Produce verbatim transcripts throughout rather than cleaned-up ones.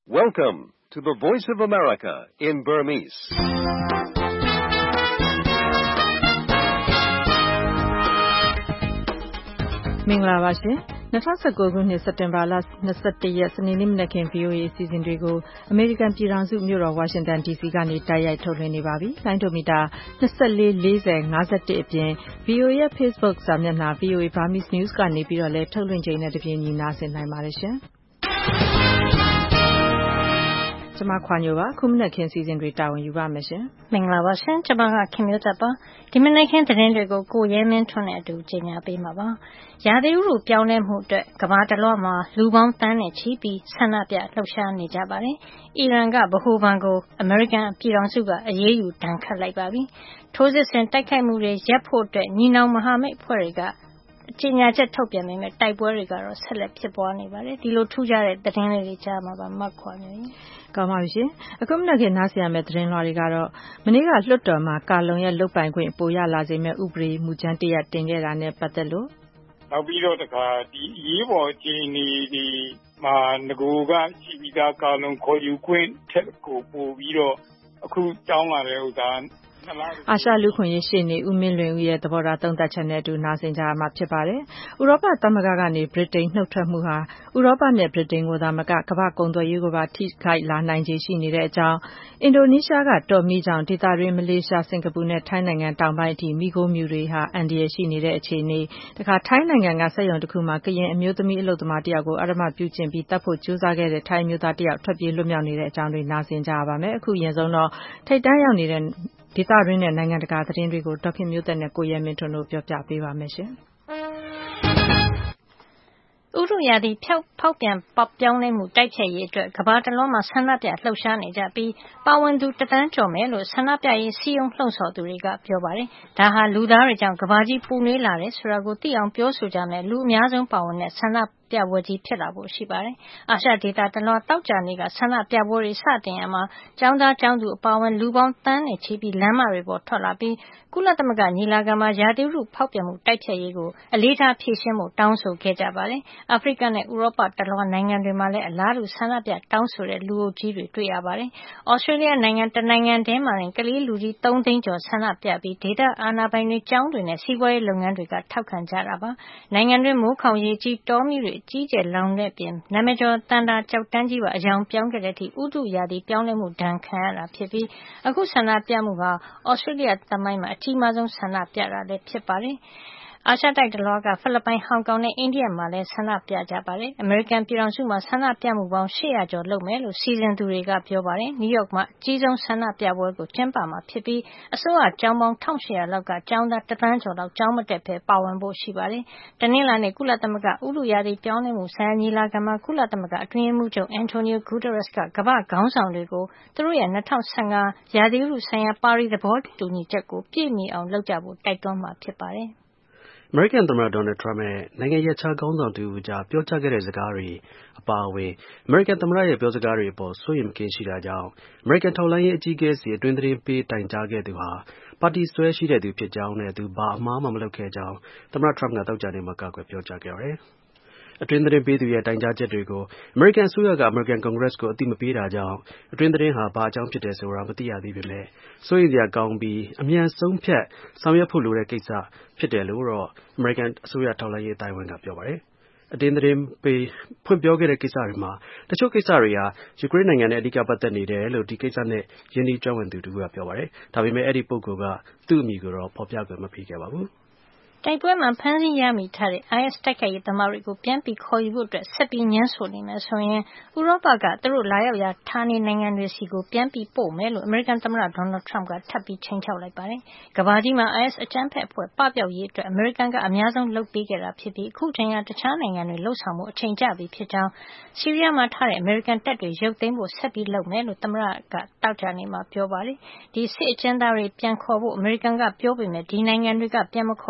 Welcome to the Voice of America in Burmese. ။မင်္ဂလာပါရှင်။၂၀၁၉ခုနှစ်စက်တင်ဘာလ၂၁ရက်စနေနေ့မနက်ခင်း ဗွီအိုအေ အစီအစဉ်တွေကိုအမေရိကန်ပြည်ထောင်စုမြို့တော်ဝါရှင်တန်ဒီစီကနေတိုက်ရိုက်ထုတ်လွှင့်နေပါပြီ။လိုင်းဒိုမီတာ၂၄ ၄၀ ၅၁အပြင် ဗွီအိုအေရဲ့ Facebook စာမျက်နှာ ဗွီအိုအေ Burmese News ကနေပြီးတော့လည်းထုတ်လွှင့်ချိန်နဲ့တပြေးညီနားဆင်နိုင်ပါတယ်ရှင်။ကျွန်မခွာညိုပါခုမနက်ခင်းစီစဉ်တွေတာဝန်ယူပါမယ်ရှင်။မင်္ဂလာပါရှင်။ကျွန်မကခင်မျိုးသက်ပါ။ဒီမနက်ခင်းသတင်းတွေကိုကိုရဲမင်းထွန်းနဲ့အတူကြေညာပေးမှာပါ။ရာသီဥတုပြောင်းလဲမှုအတွက်ကမ္ဘာတစ်လွှားမှာလူပေါင်းတန်းနဲ့ချီပြီးဆန္ဒပြလှုပ်ရှားနေကြပါတယ်။အီရန်ကဗဟိုဘဏ်ကိုအမေရိကန်ပြည်ထောင်စုကအရေးယူဒဏ်ခတ်လိုက်ပါပြီ။ထိုးစစ်ဆင်တိုက်ခိုက်မှုတွေရပ်ဖို့အတွက်ညီနောင်မဟာမိတ်အဖွဲ့တွေကကြေညာချက်ထုတ်ပြန်ပေမဲ့တိုက်ပွဲတွေကတော့ဆက်လက်ဖြစ်ပွားနေပါတယ်။ဒီလိုထူးခြားတဲ့သတင်းလေးတွေကြားမှာပါမတ်ခွာနေရင်ကောင်းပါပြီရှင်အခုမနက်ခင်းနားဆင်ရမယ့်သတင်းလွှာတွေကတော့မနေ့ကလွှတ်တော်မှာကာလုံရဲ့လုတ်ပိုင်ခွင့်ပိုရလာစေမဲ့ဥပဒေမူကြမ်းတရတင်ခဲ့တာနဲ့ပတ်သက်လို့နောက်ပြီးတော့တခါဒီအရေးပေါ်အခြေအနေဒီမှာငကိုကရှိပြီးသားကာလုံခေါ်ယူခွင့်ထက်ကိုပို့ပြီးတော့အခုတောင်းလာတဲ့ဥစ္စာအာရှလူခွင့်ရေးရှေ့နေဦးမင်းလွင်ဦးရဲ့သဘောထားသုံးသပ်ချက်နဲ့အတူနားဆင်ကြရမှာဖြစ်ပါတယ်။ဥရောပသမဂ္ဂကနေဗြိတိန်နှုတ်ထွက်မှုဟာဥရောပနဲ့ဗြိတိန်ကိုသာမကကမ္ဘာကုန်သွယ်ရေးကိုပါထိခိုက်လာနိုင်ခြေရှိနေတဲ့အကြောင်းအင်ဒိုနီးရှားကတော်မီကြောင့်ဒေသတွင်းမလေးရှားစင်ကာပူနဲ့ထိုင်းနိုင်ငံတောင်ပိုင်းအထိမိခိုးမြူတွေဟာအန္တရာယ်ရှိနေတဲ့အခြေအနေတခါထိုင်းနိုင်ငံကစက်ရုံတစ်ခုမှာကရင်အမျိုးသမီးအလုပ်သမားတယောက်ကိုအဓမ္မပြုကျင့်ပြီးတပ်ဖို့ကြိုးစားခဲ့တဲ့ထိုင်းမျိုးသားတယောက်ထွက်ပြေးလွတ်မြောက်နေတဲ့အကြောင်းတွေနားဆင်ကြရပါမယ်။အခုရင်ဆုံးတော့ထိပ်တန်းရောက်နေတဲ့ဒေသတွင်းနဲ့နိုင်ငံတကာသတင်းတွေကိုဒေါက်ခင်မျိုးသက်နဲ့ကိုရဲမင်းထွန်းတို့ပြောပြပေးပါမယ်ရှင်။ဥတုရာသီဖျောက်ဖောက်ပြန်ပပြောင်းလဲမှုတိုက်ဖျက်ရေးအတွက်ကမ္ဘာတစ်လွှားမှာဆန္ဒပြလှုပ်ရှားနေကြပြီးပါဝင်သူတသန်းကျော်မယ်လို့ဆန္ဒပြရေးစီယုံလှုံ့ဆော်သူတွေကပြောပါတယ်။ဒါဟာလူသားတွေကြောင့်ကမ္ဘာကြီးပူနွေးလာတယ်ဆိုတာကိုသိအောင်ပြောဆိုကြမယ်လူအများဆုံးပါဝင်တဲ့ဆန္ဒပြပွဲကြီးဖြစ်လာဖို့ရှိပါတယ်။အာရှဒေသတလွှားတောက်ကြနေကဆန္ဒပြပွဲတွေစတင်ရမှာကျောင်းသားကျောင်းသူအပါအဝင်လူပေါင်းတန်းနဲ့ချီပြီးလမ်းမတွေပေါ်ထွက်လာပြီးကုလသမဂ္ဂညီလာခံမှာရာသီဥတုဖောက်ပြန်မှုတိုက်ဖျက်ရေးကိုအလေးထားဖြည့်ရှင်းဖို့တောင်းဆိုခဲ့ကြပါတယ်။အာဖရိကနဲ့ဥရောပတလွှားနိုင်ငံတွေမှာလည်းအလားတူဆန္ဒပြတောင်းဆိုတဲ့လူအုပ်ကြီးတွေတွေ့ရပါတယ်။ဩစတြေးလျနိုင်ငံတနိုင်ငံတည်းမှာရင်ကလေးလူကြီးသုံးသိန်းကျော်ဆန္ဒပြပြီးဒေသအာဏာပိုင်တွေကျောင်းတွေနဲ့စီးပွားရေးလုပ်ငန်းတွေကထောက်ခံကြတာပါ။နိုင်ငံတွင်းမိုးခေါင်ရေကြီးတောမီးတွေကြီးကျယ်လောင်တဲ့ပြင်နာမည်ကျော်တန်တာကြောက်တန်းကြီးပါအယောင်ပြောင်းခဲ့တဲ့အထိဥတုရာသီပြောင်းလဲမှုဒဏ်ခံရတာဖြစ်ပြီးအခုဆန္ဒပြမှုဟာဩစတြေးလျသမိုင်းမှာအကြီးမားဆုံးဆန္ဒပြတာလည်းဖြစ်ပါတယ်။အာရှတိုက်တလွှားကဖိလစ်ပိုင်ဟောင်ကောင်နဲ့အိန္ဒိယမှာလည်းဆန္ဒပြကြပါတယ်။အမေရိကန်ပြည်ထောင်စုမှာဆန္ဒပြမှုပေါင်း၈၀၀ကျော်လုပ်မယ်လို့စီစဉ်သူတွေကပြောပါတယ်။နယူးယောက်မှာအကြီးဆုံးဆန္ဒပြပွဲကိုကျင်းပမှာဖြစ်ပြီးအစိုးရကျောင်းပေါင်း၁၈၀၀လောက်ကကျောင်းသားတသန်းကျော်လောက်ကျောင်းမတက်ဘဲပါဝင်ဖို့ရှိပါတယ်။တနင်္လာနေ့ကုလသမဂ္ဂဥတုရာသီပြောင်းလဲမှုဆိုင်ရာညီလာခံမှာကုလသမဂ္ဂအတွင်းရေးမှူးချုပ်အန်တိုနီယိုဂူတာရက်စ်ကကမ္ဘာ့ခေါင်းဆောင်တွေကိုသူတို့ရဲ့၂၀၁၅ရာသီဥတုဆိုင်ရာပါရီသဘောတူညီချက်ကိုပြည့်မီအောင်လုပ်ကြဖို့တိုက်တွန်းမှာဖြစ်ပါတယ်။အမေရိကန်သမ္မတဒေါ်နယ်ထရမ့်နဲ့နိုင်ငံရပ်ခြားခေါင်းဆောင်တူကြားပြောကြားခဲ့တဲ့စကားတွေအပါအဝင်အမေရိကန်သမ္မတရဲ့ပြောစကားတွေအပေါ်စိုးရိမ်မကင်းရှိတာကြောင့်အမေရိကန်ထောက်လှမ်းရေးအကြီးအကဲစီအတွင်းသတင်းပေးတိုင်ကြားခဲ့သူဟာပါတီစွဲရှိတဲ့သူဖြစ်ကြောင်းနဲ့သူဘာအမှားမှမလုပ်ခဲ့ကြောင်းသမ္မတထရမ့်ကသောကြာနေ့မှာကာကွယ်ပြောကြားခဲ့ပါတယ်။အတွင်းသတင်းပေးသူရဲ့တိုင်ကြားချက်တွေကိုအမေရိကန်အစိုးရကအမေရိကန်ကွန်ဂရက်ကိုအသိမပေးတာကြောင့်အတွင်းသတင်းဟာဘာအကြောင်းဖြစ်တယ်ဆိုတာမသိရသေးပေမဲ့စိုးရိမ်စရာကောင်းပြီးအမြန်ဆုံးဖြတ်ဆောင်ရွက်ဖို့လိုတဲ့ကိစ္စဖြစ်တယ်လို့တော့အမေရိကန်အစိုးရထောက်လှမ်းရေးအတိုင်းအဝန်ကပြောပါတယ်။အတွင်းသတင်းပေးဖွင့်ပြောခဲ့တဲ့ကိစ္စတွေမှာတချို့ကိစ္စတွေဟာယူကရိန်းနိုင်ငံနဲ့အဓိကပတ်သက်နေတယ်လို့ဒီကိစ္စနဲ့ယင်းဒီကျွမ်းဝင်သူတူကပြောပါတယ်။ဒါပေမဲ့အဲ့ဒီပုဂ္ဂိုလ်ကသူ့အမည်ကိုတော့ဖော်ပြခွင့်မပေးခဲ့ပါဘူး။တိုက်ပွဲမှာဖမ်းဆီးရမိထားတဲ့ အိုင်အက်စ် တိုက်ခိုက်ရေးသမားတွေကိုပြန်ပြီးခေါ်ယူဖို့အတွက်ဆက်ပြီးညှင်းဆိုနေမယ်ဆိုရင်ဥရောပကသူတို့လာရောက်ရာဌာနေနိုင်ငံတွေစီကိုပြန်ပြီးပို့မယ်လို့အမေရိကန်သမ္မတဒေါ်နယ်ထရမ့်ကထပ်ပြီးချိန်ချောက်လိုက်ပါတယ်။ကမ္ဘာကြီးမှာ အိုင်အက်စ် အကြမ်းဖက်အဖွဲ့ပပျောက်ရေးအတွက်အမေရိကန်ကအများဆုံးလုပ်ပေးခဲ့တာဖြစ်ပြီးအခုချိန်ကတခြားနိုင်ငံတွေလှုပ်ဆောင်မှုအချိန်ကျပြီဖြစ်ကြောင်းဆီးရီးယားမှာထားတဲ့အမေရိကန်တပ်တွေရုပ်သိမ်းဖို့ဆက်ပြီးလုပ်မယ်လို့သမ္မတကတောက်ကြနေမှာပြောပါတယ်။ဒီစစ်အကျဉ်းသားတွေပြန်ခေါ်ဖို့အမေရိကန်ကပြောပေမဲ့ဒီနိုင်ငံတွေကပြန်မခေါ်တဲ့အတွက်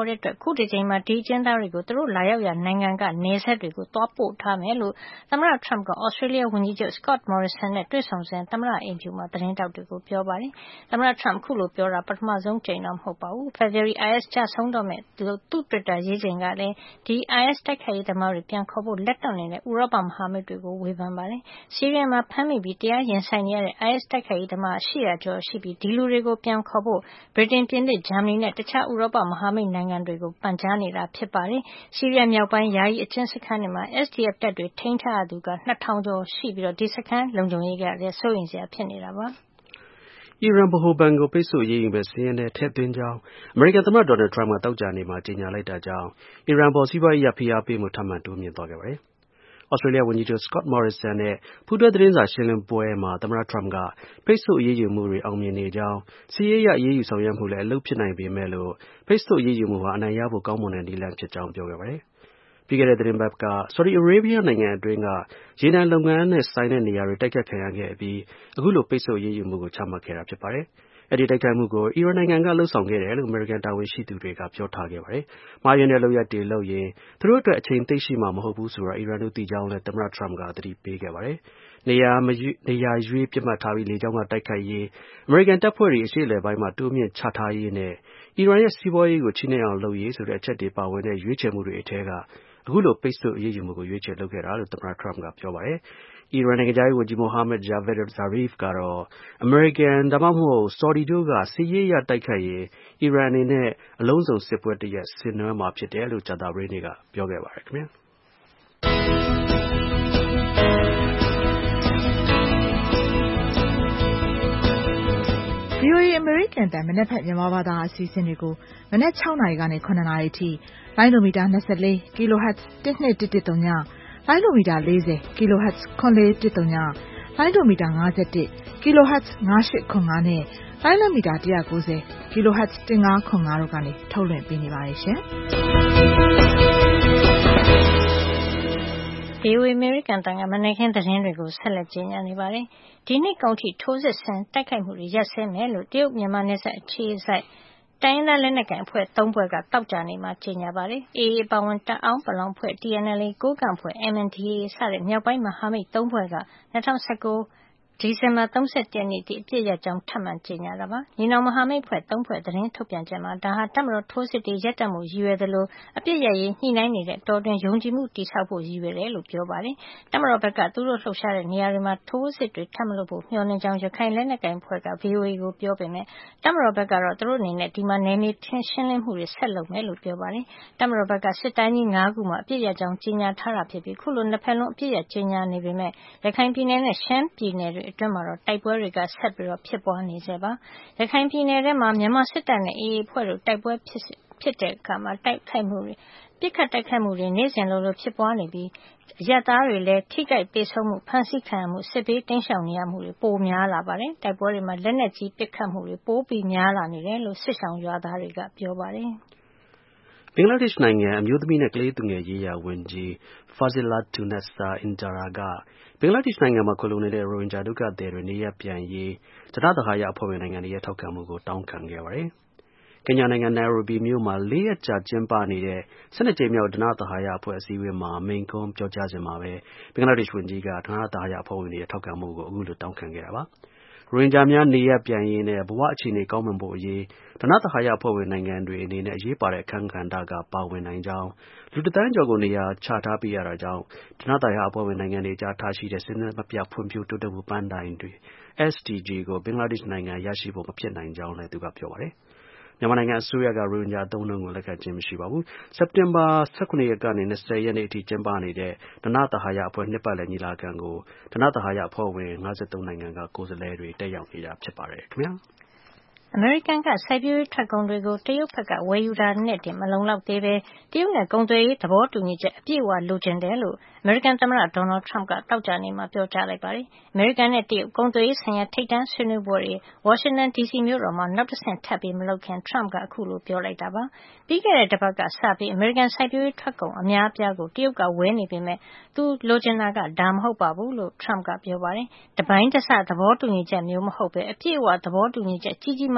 အခုဒီချိန်မှာဒီကျင်းသားတွေကိုသူတို့လာရောက်ရာနိုင်ငံကနေဆက်တွေကိုတွားပို့ထားမယ်လို့သမ္မတ Trump က Australia ဝန်ကြီးချုပ် Scott Morrison နဲ့တွေ့ဆုံစဉ်သမ္မတအိမ်ဖြူမှာသတင်းတောက်တွေကိုပြောပါတယ်။သမ္မတ Trump ခုလိုပြောတာပထမဆုံးကြိမ်တော့မဟုတ်ပါဘူး။ February အိုင်အက်စ် ကျဆုံးတော့မဲ့သူသူ့ Twitter ရေးချိန်ကလည်းဒီ အိုင်အက်စ် တိုက်ခိုက်ရေးသမားတွေပြန်ခေါ်ဖို့လက်တွန့်နေတဲ့ဥရောပမဟာမိတ်တွေကိုဝေဖန်ပါတယ်။ဆီးရီးယားမှာဖမ်းမိပြီးတရားရင်ဆိုင်နေရတဲ့ အိုင်အက်စ် တိုက်ခိုက်ရေးသမား၈၀၀ကျော်ရှိပြီးဒီလူတွေကိုပြန်ခေါ်ဖို့ဗြိတိန်၊ပြင်သစ်၊ဂျာမနီနဲ့တခြားဥရောပမဟာမိတ်နိုင်ငံတွေကိုပန်ကြားနေတာဖြစ်ပါတယ်။ဆီးရီးယားမြောက်ပိုင်းယာယီအကျဉ်းစခန်းတွေမှာ S D F တပ်တွေထိန်းထားရသူကနှစ်ထောင်ကျော်ရှိပြီးဒီစခန်းလုံခြုံရေးကလည်းစိုးရိမ်စရာဖြစ်နေတာပါ။အီရန်ဗဟိုဘဏ်ကိုပိတ်ဆို့အရေးယူမယ့်စာရင်းထဲထည့်သွင်းကြောင်းအမေရိကန်သမ္မတ Donald Trump ကသောကြာနေ့မှာကြေညာလိုက်တာကြောင့်အီရန်အပေါ်စီးပွားရေးအရဖိအားပေးမှုထပ်မံတိုးမြင့်သွားခဲ့ပါတယ်။ Australia ဝန်ကြီးချုပ် Scott Morrison နဲ့ပူးတွဲသတင်းစာရှင်းလင်းပွဲမှာသမ္မတ Trump ကပိတ်ဆို့အရေးယူမှုတွေအောင်မြင်နေကြောင်းစစ်ရေးအရအရေးယူဆောင်ရွက်မှုလည်းအလုပ်ဖြစ်နိုင်ပေမဲ့လို့ပိတ်ဆို့အရေးယူမှုဟာအနိုင်ရဖို့ကောင်းမွန်တဲ့နည်းလမ်းဖြစ်ကြောင်းပြောခဲ့ပါတယ်။ပြီးခဲ့တဲ့သီတင်းပတ်က Saudi Arabia နိုင်ငံအတွင်းကရေနံလုပ်ငန်းနဲ့ဆိုင်တဲ့နေရာတွေတိုက်ခိုက်ခံရခဲ့အပြီးအခုလိုပိတ်ဆို့အရေးယူမှုကိုချမှတ်ခဲ့တာဖြစ်ပါတယ်။အဲဒီတိုက်ခိုက်မှုကိုအီရန်နိုင်ငံကလုပ်ဆောင်ခဲ့တယ်လို့အမေရိကန်တာဝန်ရှိသူတွေကပြောထားခဲ့ပါတယ်။မှားယွင်းတဲ့လုပ်ရပ်တွေလုပ်ရင်သူတို့အတွက်အချိန်သိပ်ရှိမှာမဟုတ်ဘူးဆိုတာအီရန်တို့သိကြောင်းလည်းသမ္မတ Trump ကသတိပေးခဲ့ပါတယ်။နေရာမရွေးနေရာရွေးပစ်မှတ်ထားပြီးလေကြောင်းကတိုက်ခိုက်ရေးအမေရိကန်တပ်ဖွဲ့တွေအရှေ့အလယ်ပိုင်းမှာတိုးမြင့်ချထားရေးနဲ့အီရန်ရဲ့စီးပွားရေးကိုချိနဲ့အောင်လုပ်ရေးဆိုတဲ့အချက်တွေပါဝင်တဲ့ရွေးချယ်မှုတွေအထက်ကအခုလိုပိတ်ဆို့အရေးယူမှုကိုရွေးချယ်လုပ်ခဲ့တာလို့သမ္မတ Trump ကပြောပါတယ်။အီရန်နိုင်ငံခြားရေးဝန်ကြီး Mohammad Javad Zarif ကတော့အမေရိကန်ဒါမှမဟုတ် Saudi တို့ကစစ်ရေးအရတိုက်ခိုက်ရင်အီရန်အနေနဲ့အလုံးစုံစစ်ပွဲတစ်ရပ်ဆင်နွှဲမှာဖြစ်တယ်လို့ကြာသပတေးနေ့ကပြောခဲ့ပါတယ်ခင်ဗျာ။ဗွီအိုအေ အမေရိကန်အသံမနက်ဖြန်မြန်မာဘာသာအစီအစဉ်တွေကိုမနက်၆နာရီကနေ၇နာရီအထိလိုင်းဒိုမီတာ၂၄ kHz တစ်နှစ်တစ်တစ်သုံးညလိုင်းဒိုမီတာ၄၀ kHz ခွန်လေးတစ်သုံးညလိုင်းဒိုမီတာ၅၁ kHz ၅၈ခွန်၅နဲ့လိုင်းဒိုမီတာ၁၉၀ kHz ၁၅ခွန်၅တို့ကနေထုတ်လွှင့်ပေးနေပါတယ်ရှင်။ဗွီအိုအေ အမေရိကန်အသံကမနက်ခင်းသတင်းတွေကိုဆက်လက်ကြေညာနေပါတယ်။ဒီနှစ်ကုန်ထိထိုးစစ်ဆင်တိုက်ခိုက်မှုတွေရပ်စဲမယ်လို့တရုတ်မြန်မာနယ်စပ်အခြေစိုက်တိုင်းရင်းသားလက်နက်ကိုင်အဖွဲ့သုံးဖွဲ့ကသောကြာနေ့မှာကြေညာပါတယ်။ A A ပါဝင်တအောင်းပလောင်အဖွဲ့ T N L A ကိုးကန့်အဖွဲ့ M N D A စတဲ့မြောက်ပိုင်းမဟာမိတ်သုံးဖွဲ့က၂၀၁၉ဒီဇင်ဘာ၃၁ရက်နေ့ထိအပစ်ရပ်ကြောင်းထပ်မံကြေညာတာပါ။ညီနောင်မဟာမိတ်အဖွဲ့သုံးဖွဲ့သတင်းထုတ်ပြန်ချက်မှာဒါဟာတပ်မတော်ထိုးစစ်တွေရပ်တန့်မှုရည်ရွယ်သလိုအပစ်ရပ်ရေးညှိနှိုင်းနေတဲ့တောတွင်ယုံကြည်မှုတည်ဆောက်ဖို့ရည်ရွယ်တယ်လို့ပြောပါတယ်။တပ်မတော်ဘက်ကသူတို့လှုပ်ရှားတဲ့နေရာတွေမှာထိုးစစ်တွေထပ်မလုပ်ဖို့မျှော်လင့်ကြောင်းရခိုင်လက်နက်ကိုင်အဖွဲ့က V O A ကိုပြောပေမဲ့တပ်မတော်ဘက်ကတော့သူတို့အနေနဲ့ဒီမှာနယ်မြေရှင်းလင်းမှုတွေဆက်လုပ်မယ်လို့ပြောပါတယ်။တပ်မတော်ဘက်ကစစ်တိုင်းကြီး၅ခုမှာအပစ်ရပ်ကြောင်းကြေညာထားတာဖြစ်ပြီးခုလိုနှစ်ဖက်လုံးအပစ်ရပ်ကြေညာနေပေမဲ့ရခိုင်ပြည်နယ်နဲ့ရှမ်းပြည်နယ်တွေအတွင်းမှာတော့တိုက်ပွဲတွေကဆက်ပြီးဖြစ်ပွားနေဆဲပါ။ရခိုင်ပြည်နယ်ထဲမှာမြန်မာစစ်တပ်နဲ့ A A အဖွဲ့တို့တိုက်ပွဲဖြစ်ဖြစ်တဲ့အခါမှာတိုက်ခိုက်မှုတွေပစ်ခတ်တိုက်ခိုက်မှုတွေနေ့စဉ်လိုလိုဖြစ်ပွားနေပြီးအရပ်သားတွေလည်းထိခိုက်ဒေဆုံးမှုဖမ်းဆီးခံရမှုစစ်ဘေးတိမ်းရှောင်နေရမှုတွေပိုများလာပါတယ်။တိုက်ပွဲတွေမှာလက်နက်ကြီးပစ်ခတ်မှုတွေပိုပြီးများလာနေတယ်လို့စစ်ဆောင်ရွာသားတွေကပြောပါတယ်။ဘင်္ဂလားဒေ့ရှ်နိုင်ငံအမျိုးသမီးနဲ့ကလေးသူငယ်ရေးရာဝန်ကြီး Fazilatun-Nessa Injera ကဘင်္ဂလားဒေ့ရှ်နိုင်ငံမှာခိုလှုံနေတဲ့ရိုဟင်ဂျာဒုက္ခသည်တွေနေရပ်ပြန်ရေးဓနသဟာယအဖွဲ့ဝင်နိုင်ငံတွေရဲ့ထောက်ခံမှုကိုတောင်းခံခဲ့ပါတယ်။ကင်ညာနိုင်ငံနိုင်ရိုဘီမြို့မှာလေးရက်ကြာကျင်းပနေတဲ့၁၂ကြိမ်မြောက်ဓနသဟာယအဖွဲ့အစည်းအဝေးမှာမိန့်ခွန်းပြောကြားစဉ်မှာပဲဘင်္ဂလားဒေ့ရှ်ဝန်ကြီးကဓနသဟာယအဖွဲ့ဝင်တွေရဲ့ထောက်ခံမှုကိုအခုလိုတောင်းခံခဲ့တာပါ။ရိုဟင်ဂျာများနေရပ်ပြန်ရေးနဲ့ဘဝအခြေအနေကောင်းမွန်ဖို့အရေးဓနသဟာယအဖွဲ့ဝင်နိုင်ငံတွေအနေနဲ့အရေးပါတဲ့အခန်းကဏ္ဍကပါဝင်နိုင်ကြောင်းလူတစ်သန်းကျော်ကိုနေရာချထားပေးရတာကြောင့်ဓနသဟာယအဖွဲ့ဝင်နိုင်ငံတွေကြားထားရှိတဲ့စဉ်ဆက်မပြတ်ဖွံ့ဖြိုးတိုးတက်မှုပန်းတိုင်တွေ S D G ကိုဘင်္ဂလားဒေ့ရှ်နိုင်ငံရရှိဖို့မဖြစ်နိုင်ကြောင်းလည်းသူကပြောပါတယ်။မြန်မာနိုင်ငံအစိုးရကရိုဟင်ဂျာအသုံးအနှုန်းကိုလက်ခံခြင်းမရှိပါဘူး။စက်တင်ဘာ၁၇ရက်ကနေ၂၀ရက်နေ့အထိကျင်းပနေတဲ့ဓနသဟာယအဖွဲ့နှစ်ပတ်လည်ညီလာခံကိုဓနသဟာယအဖွဲ့ဝင်၅၃နိုင်ငံကကိုယ်စားလှယ်တွေတက်ရောက်နေတာဖြစ်ပါတယ်ခင်ဗျာ။အမေရိကန်ကစိုက်ပျိုးရေးထွက်ကုန်တွေကိုတရုတ်ဘက်ကဝယ်ယူတာနဲ့တင်မလုံလောက်သေးပဲတရုတ်နဲ့ကုန်သွယ်ရေးသဘောတူညီချက်အပြည့်အဝလိုချင်တယ်လို့အမေရိကန်သမ္မတဒေါ်နယ်ထရမ့်ကတောက်ကြနေမှာပြောကြားလိုက်ပါတယ်။အမေရိကန်နဲ့တရုတ်ကုန်သွယ်ရေးဆိုင်ရာထိပ်တန်းဆွေးနွေးပွဲတွေဝါရှင်တန်ဒီစီမြို့တော်မှာနောက်တစ်ဆင့်ထပ်ပြီးမလုပ်ခင်ထရမ့်ကအခုလိုပြောလိုက်တာပါ။ပြီးခဲ့တဲ့တစ်ပတ်ကစပြီးအမေရိကန်စိုက်ပျိုးရေးထွက်ကုန်အများအပြားကိုတရုတ်ကဝယ်နေပေမဲ့သူလိုချင်တာကဒါမဟုတ်ပါဘူးလို့ထရမ့်ကပြောပါတယ်။တပိုင်းတစသဘောတူညီချက်မျိုးမဟုတ်ပဲအပြည့်အဝသဘောတူညီချက်ကြီးကြီးမား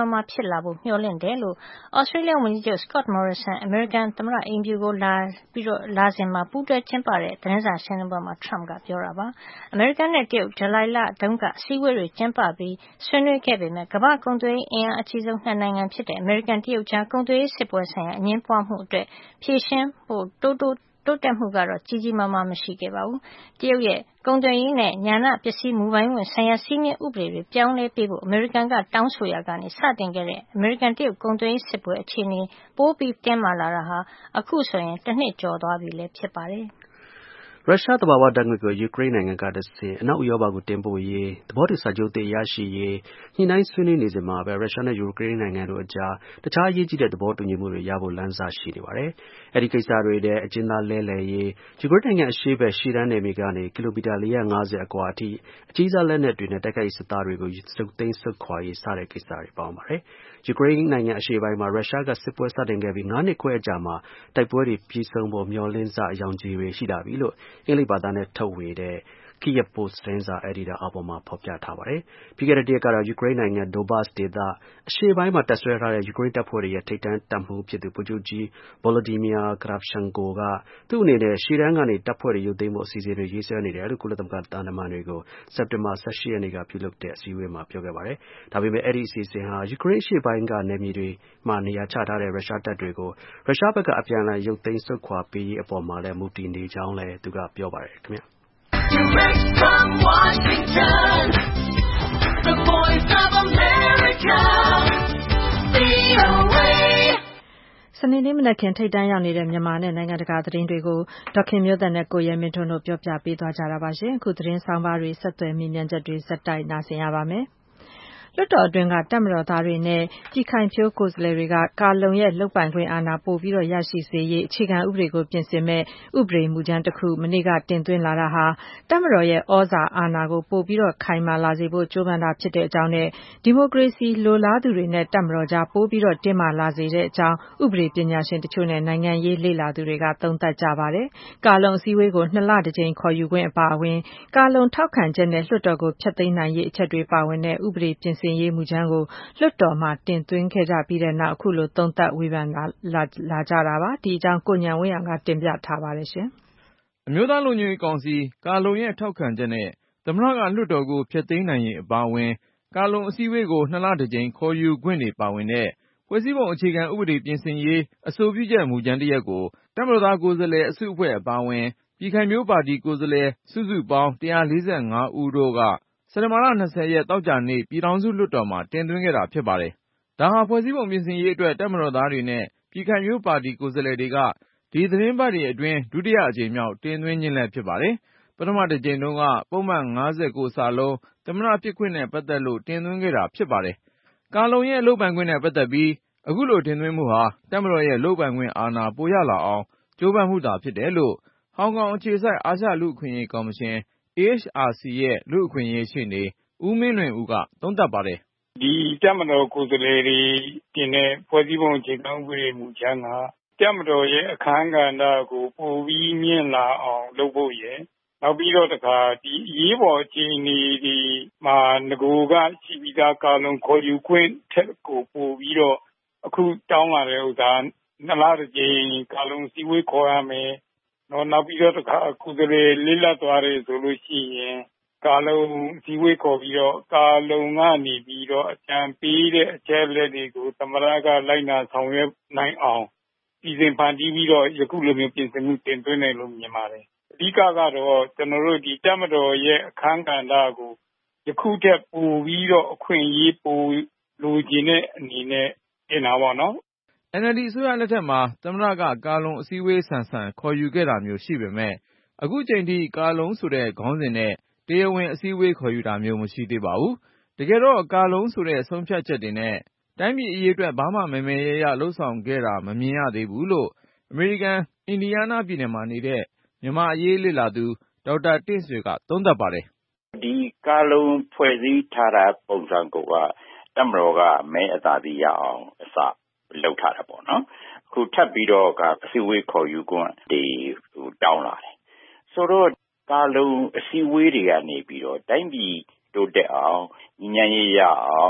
တော်မှာဖြစ်လာဖို့မျှော်လင့်တယ်လို့ Australia ဝန်ကြီးချုပ် Scott Morrison အမေရိကန်သမ္မတအိမ်ဖြူကိုလာပြီးတော့လာစဉ်မှာပူးတွဲကျင်းပတဲ့သတင်းစာရှင်းလင်းပွဲမှာ Trump ကပြောတာပါ။ အမေရိကန်နဲ့တရုတ်ဇူလိုင်လတုန်းကအစည်းအဝေးတွေကျင်းပပြီးဆွေးနွေးခဲ့ပေမဲ့ကမ္ဘာ့ကုန်သွယ်ရေးအင်အားအကြီးဆုံးနှစ်နိုင်ငံဖြစ်တဲ့အမေရိကန်တရုတ်ကြားကုန်သွယ်ရေးစစ်ပွဲဆိုင်ရာအငြင်းပွားမှုအတွက်ဖြေရှင်းဖို့တိုးတိုးတိုးတက်မှုကတော့ကြီးကြီးမားမားမရှိခဲ့ပါဘူး။တရုတ်ရဲ့ကုန်သွယ်ရေးနဲ့ဉာဏပစ္စည်းမူပိုင်းဝင်ဆိုင်ရာစည်းမျဉ်းဥပဒေတွေပြောင်းလဲပေးဖို့အမေရိကန်ကတောင်းဆိုရာကနေစတင်ခဲ့တဲ့အမေရိကန်တရုတ်ကုန်သွယ်ရေးစစ်ပွဲအခြေအနေပိုပြီးတင်းမာလာတာဟာအခုဆိုရင်တစ်နှစ်ကျော်သွားပြီလည်းဖြစ်ပါတယ်။ရုရှားသဘာဝဓါတ်ငွေ့ကိုယူကရိန်းနိုင်ငံကတဆင့်အနောက်ဥရောပကိုတင်ပို့ရေးသဘောတူစာချုပ်သစ်ရရှိရေးညှိနှိုင်းဆွေးနွေးနေစဉ်မှာပဲရုရှားနဲ့ယူကရိန်းနိုင်ငံတို့အကြားတခြားအရေးကြီးတဲ့သဘောတူညီမှုတွေရဖို့လမ်းစရှိနေပါတယ်။အဲဒီကိစ္စတွေထဲအကျဉ်းသားလဲလှယ်ရေးယူကရိန်းနိုင်ငံအရှေ့ဘက်ရှေ့တန်းနယ်မြေကနေကီလိုမီတာ၄၅၀အကွာအထိအကြီးစားလက်နက်တွေနဲ့တိုက်ခိုက်ရေးစစ်သားတွေကိုစုသိမ်းဆုတ်ခွာရေးစတဲ့ကိစ္စတွေပါဝင်ပါတယ်။ယူကရိန်းနိုင်ငံအရှေ့ပိုင်းမှာရုရှားကစစ်ပွဲစတင်ခဲ့ပြီးငါးနှစ်ခွဲအကြာမှာတိုက်ပွဲတွေပြီးဆုံးဖို့မျှော်လင့်စအယောင်ခြည်တွေရှိလာပြီလို့အင်္ဂလိပ်ဘာသာနဲ့ထုတ်ဝေတဲ့ Kyiv Post သတင်းစာအယ်ဒီတာအောက်ပေါ်မှာဖော်ပြထားပါတယ်။ပြီးခဲ့တဲ့တစ်ရက်ကတော့ယူကရိန်းနိုင်ငံ Donbas ဒေသအရှေ့ပိုင်းမှာတပ်စွဲထားတဲ့ယူကရိန်းတပ်ဖွဲ့တွေရဲ့ထိပ်တန်းတပ်မှူးဖြစ်သူဗိုလ်ချုပ်ကြီး Volodymyr Kravchenko ကသူ့အနေနဲ့ရှေ့တန်းကနေတပ်ဖွဲ့တွေရုပ်သိမ်းဖို့အစီအစဉ်တွေရေးဆွဲနေတယ်လို့ကုလသမဂ္ဂသံတမန်တွေကိုစက်တင်ဘာ၁၈ရက်နေ့ကပြုလုပ်တဲ့အစည်းအဝေးမှာပြောခဲ့ပါတယ်။ဒါပေမဲ့အဲဒီအစီအစဉ်ဟာယူကရိန်းအရှေ့ပိုင်းကနယ်မြေတွေမှာနေရာချထားတဲ့ရုရှားတပ်တွေကိုရုရှားဘက်ကအပြန်အလှန်ရုပ်သိမ်းဆုတ်ခွာပေးရေးအပေါ်မှာလည်းမူတည်နေကြောင်းလည်းသူကပြောပါတယ်ခင်ဗျာ။ Direct from Washington, the voice of America, V O A စနေနေ့မနက်ခင်းထိပ်တန်းရောက်နေတဲ့မြန်မာနဲ့နိုင်ငံတကာသတင်းတွေကိုဒေါက်ခင်မျိုးသက်နဲ့ကိုရဲမင်းထွန်းတို့ပြောပြပေးသွားကြတာပါရှင်။အခုသတင်းဆောင်ပါတွေဆက်သွယ်မိမြန်ချက်တွေစက်တိုက်နားဆင်ရပါမယ်။လွှတ်တော်အတွင်းကတပ်မတော်သားတွေနဲ့ပြည်ခိုင်ဖြိုးကိုယ်စားလှယ်တွေကကာလုံရဲ့လုပ်ပိုင်ခွင့်အာဏာပိုပြီးတော့ရရှိစေရေးအခြေခံဥပဒေကိုပြင်ဆင်မဲ့ဥပဒေမူကြမ်းတစ်ခုမနေ့ကတင်သွင်းလာတာဟာတပ်မတော်ရဲ့ဩဇာအာဏာကိုပိုပြီးတော့ခိုင်မာလာစေဖို့ကြိုးပမ်းတာဖြစ်တဲ့အကြောင်းနဲ့ဒီမိုကရေစီလိုလားသူတွေနဲ့တပ်မတော်ကြားပိုပြီးတော့တင်းမာလာစေတဲ့အကြောင်းဥပဒေပညာရှင်တချို့နဲ့နိုင်ငံရေးလေ့လာသူတွေကသုံးသပ်ကြပါတယ်။ကာလုံအစည်းအဝေးကိုနှစ်လတစ်ကြိမ်ခေါ်ယူခွင့်အပါအဝင်ကာလုံထောက်ခံချက်နဲ့လွှတ်တော်ကိုဖျက်သိမ်းနိုင်ရေးအချက်တွေပါဝင်တဲ့ဥပဒေပြင်ဆင်ရေးမူကြမ်းကိုလွှတ်တော်မှာတင်သွင်းခဲ့ကြပြီးတဲ့နောက်အခုလိုသုံးသပ်ဝေဖန်လာလာကြတာပါ။ဒီအကြောင်းကိုဉာဏ်ဝင်းအောင်ကတင်ပြထားပါတယ်ရှင်။အမျိုးသားလုံခြုံရေးကောင်စီကာလုံရဲ့ထောက်ခံချက်နဲ့သမ္မတကလွှတ်တော်ကိုဖျက်သိမ်းနိုင်ရေးအပါအဝင်ကာလုံအစည်းအဝေးကိုနှစ်လတစ်ကြိမ်ခေါ်ယူခွင့်တွေပါဝင်တဲ့ဖွဲ့စည်းပုံအခြေခံဥပဒေပြင်ဆင်ရေးအဆိုပြုချက်မူကြမ်းတစ်ရပ်ကိုတပ်မတော်သားကိုယ်စားလှယ်အစုအဖွဲ့အပါအဝင်ပြည်ခိုင်ဖြိုးပါတီကိုယ်စားလှယ်စုစုပေါင်း၁၄၅ဦးတို့ကစက်တင်ဘာလ၂၀ရက်သောကြာနေ့ပြည်ထောင်စုလွှတ်တော်မှာတင်သွင်းခဲ့တာဖြစ်ပါတယ်။ဒါဟာဖွဲ့စည်းပုံပြင်ဆင်ရေးအတွက်တပ်မတော်သားတွေနဲ့ပြည်ခိုင်ဖြိုးပါတီကိုယ်စားလှယ်တွေကဒီသတင်းပတ်တွေအတွင်းဒုတိယအကြိမ်မြောက်တင်သွင်းခြင်းလည်းဖြစ်ပါတယ်။ပထမတစ်ကြိမ်တုန်းကပုဒ်မ၅၉စာလုံးသမ္မတဖြစ်ခွင့်နဲ့ပတ်သက်လို့တင်သွင်းခဲ့တာဖြစ်ပါတယ်။ကာလုံရဲ့လုပ်ပိုင်ခွင့်နဲ့ပတ်သက်ပြီးအခုလိုတင်သွင်းမှုဟာတပ်မတော်ရဲ့လုပ်ပိုင်ခွင့်အာဏာပိုရလာအောင်ကြိုးပမ်းမှုသာဖြစ်တယ်လို့ဟောင်ကောင်အခြေစိုက်အာရှလူ့အခွင့်အရေးကော်မရှင် A H R C ရဲ့လူ့အခွင့်အရေးရှေ့နေဦးမင်းလွင်ဦးကသုံးသပ်ပါတယ်။ဒီတပ်မတော်ကိုယ်စားလှယ်တွေတင်တဲ့ဖွဲ့စည်းပုံအခြေခံဥပဒေမူကြမ်းကတပ်မတော်ရဲ့အခမ်းကဏ္ဍကိုပိုပြီးမြင့်လာအောင်လုပ်ဖို့ရယ်နောက်ပြီးတော့တခါဒီအရေးပေါ်အခြေအနေဒီမှာငကိုကရှိပြီးသားကာလုံခေါ်ယူခွင့်ထက်ကိုပိုပြီးတော့အခုတောင်းလာတဲ့ဥစ္စာနှစ်လတစ်ကြိမ်ကာလုံစည်းဝေးခေါ်ရမယ်နော်နောက်ပြီးတော့တခါကုသလေလေးလက်သွားတယ်ဆိုလို့ရှိရင်ကာလုံစည်းဝေးခေါ်ပြီးတော့ကာလုံကနေပြီးတော့အကြံပေးတဲ့အချက်လက်တွေကိုသမရကလိုက်နာဆောင်ရွက်နိုင်အောင်ပြည်စင်ဖန်တီးပြီးတော့ယခုလိုမျိုးပြင်ဆင်မှုတင်သွင်းတယ်လို့မြင်ပါတယ်အဓိကကတော့ကျွန်တော်တို့ဒီတပ်မတော်ရဲ့အခမ်းကဏ္ဍကိုယခုထက်ပိုပြီးတော့အခွင့်အရေးပိုလိုချင်တဲ့အနေနဲ့တင်တာပေါ့နော် N L D အစိုးရလက်ထက်မှာသမ္မတကကာလုံအစည်းအဝေးဆန်ဆန်ခေါ်ယူခဲ့တာမျိုးရှိပေမဲ့အခုချိန်ထိကာလုံဆိုတဲ့ခေါင်းစဉ်နဲ့တရားဝင်အစည်းအဝေးခေါ်ယူတာမျိုးမရှိသေးပါဘူး။တကယ်တော့ကာလုံဆိုတဲ့ဆုံးဖြတ်ချက်တွေနဲ့တိုင်းပြည်အရေးအတွက်ဘာမှမယ်မယ်ရရလှုပ်ဆောင်ခဲ့တာမမြင်ရသေးဘူးလို့အမေရိကန်အင်ဒီယားနားပြည်နယ်မှာနေတဲ့မြန်မာအရေးလေ့လာသူဒေါက်တာတင့်ဆွေကသုံးသပ်ပါတယ်။ဒီကာလုံဖွဲ့စည်းထားတာပုံစံကတပ်မတော်ကမဲအသာစီးရအောင်အစလုပ်ထားတာပေါ့နော်။အခုထပ်ပြီးတော့ကအစည်းအဝေးခေါ်ယူခွင့်ဒီတောင်းလာတယ်။ဆိုတော့ကာလုံအစည်းအဝေးတွေကနေပြီးတော့တိုင်းပြည်တိုးတက်အောင်ညီညာရေးရအောင်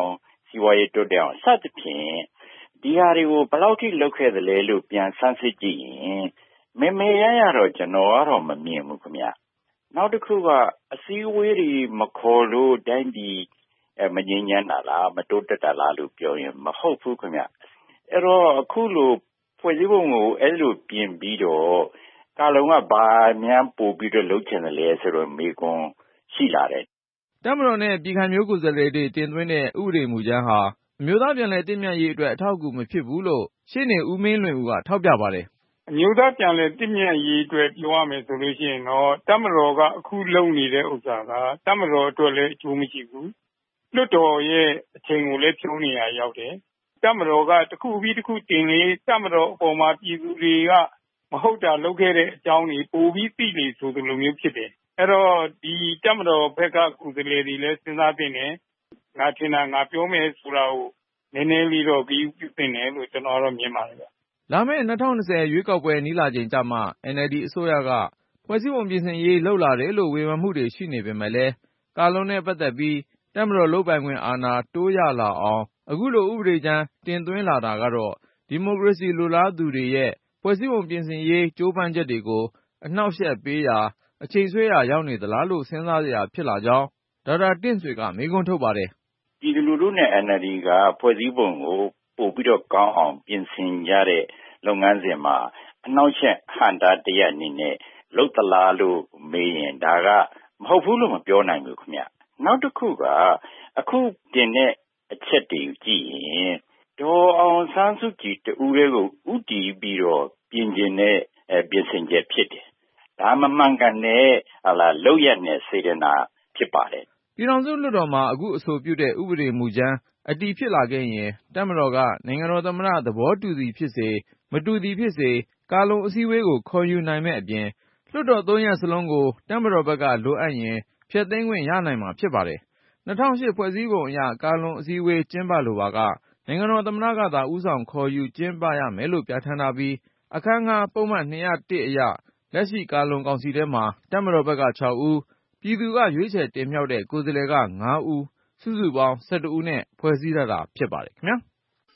စီးပွားရေးတိုးတက်အောင်စသဖြင့်ဒီဟာတွေကိုဘယ်လောက်ထိလုပ်ခဲ့သလဲလို့ပြန်ဆန်းစစ်ကြည့်ရင်မေမေရရတော့ကျွန်တော်ကတော့မမြင်ဘူးခင်ဗျနောက်တစ်ခုကအစည်းအဝေးတွေမခေါ်လို့တိုင်းပြည်မငြိမ်းချမ်းတာလားမတိုးတက်တာလားလို့ပြောရင်မဟုတ်ဘူးခင်ဗျအဲ့တော့အခုလိုဖွဲ့စည်းပုံကိုအဲ့လိုပြင်ပြီးတော့ကာလုံကဘာများပို့ပြီးတော့လုပ်ချင်တယ်လဲဆိုတော့မေကွန်ရှိလာတယ်တပ်မတော်နဲ့ပြည်ခိုင်မျိုးကိုယ်စားလှယ်တွေတင်သွင်းတဲ့ဥပဒေမူကြမ်းဟာအမျိုးသားပြန်လည်တည်မြဲရေးအတွက်အထောက်အကူမဖြစ်ဘူးလို့ရှေ့နေဦးမင်းလွင်ဦးကထောက်ပြပါတယ်အမျိုးသားပြန်လည်တည်မြဲရေးအတွက်ပြောရမယ်ဆိုလို့ရှိရင်တော့တပ်မတော်ကအခုလုပ်နေတဲ့ဥစ္စာကတပ်မတော်အတွက်လည်းအကျိုးမရှိဘူးလွှတ်တော်ရဲ့အချိန်ကိုလည်းဖြုံးနေရရောက်တယ်တပ်မတော်ကတစ်ခုပြီးတစ်ခုတင်လေတပ်မတော်အပေါ်မှာပြည်သူတွေကမဟုတ်တာလုပ်ခဲ့တဲ့အကြောင်းတွေပိုပြီးသိလေဆိုသလိုမျိုးဖြစ်တယ်အဲ့တော့ဒီတပ်မတော်ဘက်ကကုသလေတွေလည်းစဉ်းစားတင်တယ်ငါထင်တာငါပြောမယ်ဆိုတာကိုနည်းနည်းလေးတော့ပြီးပြတင်တယ်လို့ကျွန်တော်တော့မြင်ပါတယ်ဗျလာမယ့်၂၀၂၀ရွေးကောက်ပွဲနီးလာချိန်ကျမှ အန်အယ်လ်ဒီအစိုးရကဖွဲ့စည်းပုံပြင်ဆင်ရေးလှုပ်လာတယ်လို့ဝေဖန်မှုတွေရှိနေပေမဲ့လည်းကာလုံနဲ့ပတ်သက်ပြီးတပ်မတော်လုပ်ပိုင်ခွင့်အာဏာတိုးရလာအောင်အခုလိုဥပဒေကြမ်းတင်သွင်းလာတာကတော့ဒီမိုကရေစီလိုလားသူတွေရဲ့ဖွဲ့စည်းပုံပြင်ဆင်ရေးကြိုးပမ်းချက်တွေကိုအနှောက်အယှက်ပေးရာအချိန်ဆွဲရာရောက်နေသလားလို့စဉ်းစားစရာဖြစ်လာကြောင်းဒေါက်တာတင့်ဆွေကမေးခွန်းထုတ်ပါတယ်ပြည်သူလူထုနဲ့ အန်အယ်လ်ဒီ ကဖွဲ့စည်းပုံကိုပို့ပြီးတော့ကောင်းအောင်ပြင်ဆင်ကြတဲ့လုပ်ငန်းစဉ်မှာအနှောက်အယှက်ဟန့်တားတရက်အနေနဲ့လုပ်သလားလို့မေးရင်ဒါကမဟုတ်ဘူးလို့မပြောနိုင်ဘူးခင်ဗျနောက်တစ်ခုကအခုတင်တဲ့အချက်တွေကြည့်ရင်ဒေါ်အောင်ဆန်းစုကြည်တူလေးကိုဥတီပြီးတော့ပြင်ကျင်တဲ့ပြင်ဆင်ချက်ဖြစ်တယ်ဒါမမှန်ကန်တဲ့ဟာလာလောက်ရတဲ့စေတနာဖြစ်ပါတယ်ပြည်ထောင်စုလွှတ်တော်မှာအခုအဆိုပြုတဲ့ဥပဒေမူကြမ်းအတည်ဖြစ်လာခဲ့ရင်တပ်မတော်ကနိုင်ငံတော်သမ္မတသဘောတူသည်ဖြစ်စေမတူသည်ဖြစ်စေကာလုံအစည်းအဝေးကိုခေါ်ယူနိုင်မဲ့အပြင်လွှတ်တော်သုံးရပ်စလုံးကိုတပ်မတော်ဘက်ကလိုအပ်ရင်ဖျက်သိမ်းခွင့်ရနိုင်မှာဖြစ်ပါတယ်၂၀၀၈ဖွဲ့စည်းပုံအရကာလုံအစည်းအဝေးကျင်းပလိုပါကနိုင်ငံတော်သမ္မတကသာဦးဆောင်ခေါ်ယူကျင်းပရမယ်လို့ပြဋ္ဌာန်းထားပြီးအခန်းငှားပုဒ်မ၂၀၁အရလက်ရှိကာလုံကောင်စီထဲမှာတပ်မတော်ဘက်က၆ဦးပြည်သူကရွေးချယ်တင်မြှောက်တဲ့ကိုယ်စားလှယ်က၅ဦးစုစုပေါင်း၁၁ဦးနဲ့ဖွဲ့စည်းထားတာဖြစ်ပါတယ်ခင်ဗျာ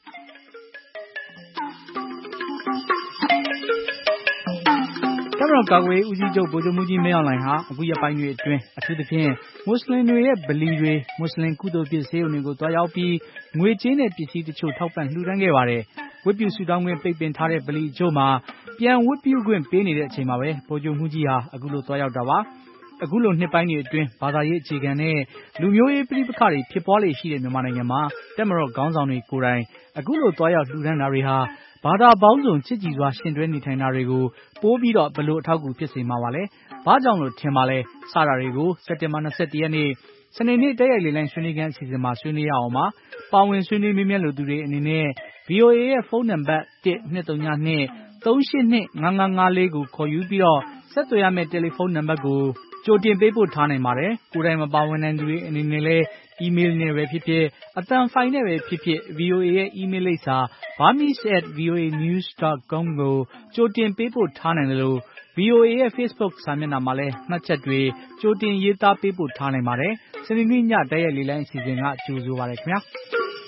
တပ်မတော်ကာကွယ်ရေးဦးစီးချုပ်ဗိုလ်ချုပ်မှူးကြီးမင်းအောင်လှိုင်ဟာအခုရက်ပိုင်းတွေအတွင်းအထူးသဖြင့်မွတ်စလင်တွေရဲ့ဗလီတွေမွတ်စလင်ကုသိုလ်ပြုဆေးရုံတွေကိုတွားရောက်ပြီးငွေကြေးနဲ့ပစ္စည်းတချို့ထောက်ပံ့လှူဒါန်းခဲ့ပါတယ်ဝတ်ပြုဆုတောင်းခွင့်ပိတ်ပင်ထားတဲ့ဗလီအချို့မှာပြန်ဝတ်ပြုခွင့်ပေးနေတဲ့အချိန်မှာပဲဗိုလ်ချုပ်မှူးကြီးဟာအခုလိုတွားရောက်တာပါအခုလိုနှစ်ပိုင်းတွေအတွင်းဘာသာရေးအခြေခံတဲ့လူမျိုးရေးပဋိပက္ခတွေဖြစ်ပွားလေရှိတဲ့မြန်မာနိုင်ငံမှာတပ်မတော်ခေါင်းဆောင်တွေကိုယ်တိုင်အခုလိုတွားရောက်လှူဒါန်းတာတွေဟာဘာသာပေါင်းစုံချစ်ကြည်စွာရှင်တွဲနေထိုင်တာတွေကိုပိုးပြီးတော့ဘယ်လိုအထောက်အကူဖြစ်စေမှာပါလဲ။ဘာကြောင့်လို့ထင်ပါလဲ။စတာတွေကိုစက်တင်ဘာ၂၁ရက်နေ့စနေနေ့တိုက်ရိုက်လေလိုင်းဆွေးနွေးခန်းအစီအစဉ်မှာဆွေးနွေးရအောင်ပါ။ပါဝင်ဆွေးနွေးမေးမြန်းလိုသူတွေအနေနဲ့ ဗီအိုအေ ရဲ့ဖုန်းနံပါတ်၁ ၂၃၂ ၃၈၂ ၅၅၅၄ကိုခေါ်ယူပြီးတော့ဆက်သွယ်ရမယ့်တယ်လီဖုန်းနံပါတ်ကိုကြိုတင်ပေးပို့ထားနိုင်ပါတယ်။ကိုယ်တိုင်မပါဝင်နိုင်သူတွေအနေနဲ့လည်းအီးမေးလ်နဲ့ပဲဖြစ်ဖြစ်အသံဖိုင်နဲ့ပဲဖြစ်ဖြစ် ဗီအိုအေရဲ့အီးမေးလ်လိပ်စာ burmese at voa news dot com ကိုကြိုတင်ပေးပို့ထားနိုင်တယ်လို့ ဗီအိုအေရဲ့ Facebook စာမျက်နှာမှာလည်းမှတ်ချက်တွေကြိုတင်ရေးသားပေးပို့ထားနိုင်ပါတယ်။စနေနေ့ညတိုက်ရိုက်လေလိုင်းအစီအစဉ်ကကြိုဆိုပါရခင်ဗျာ။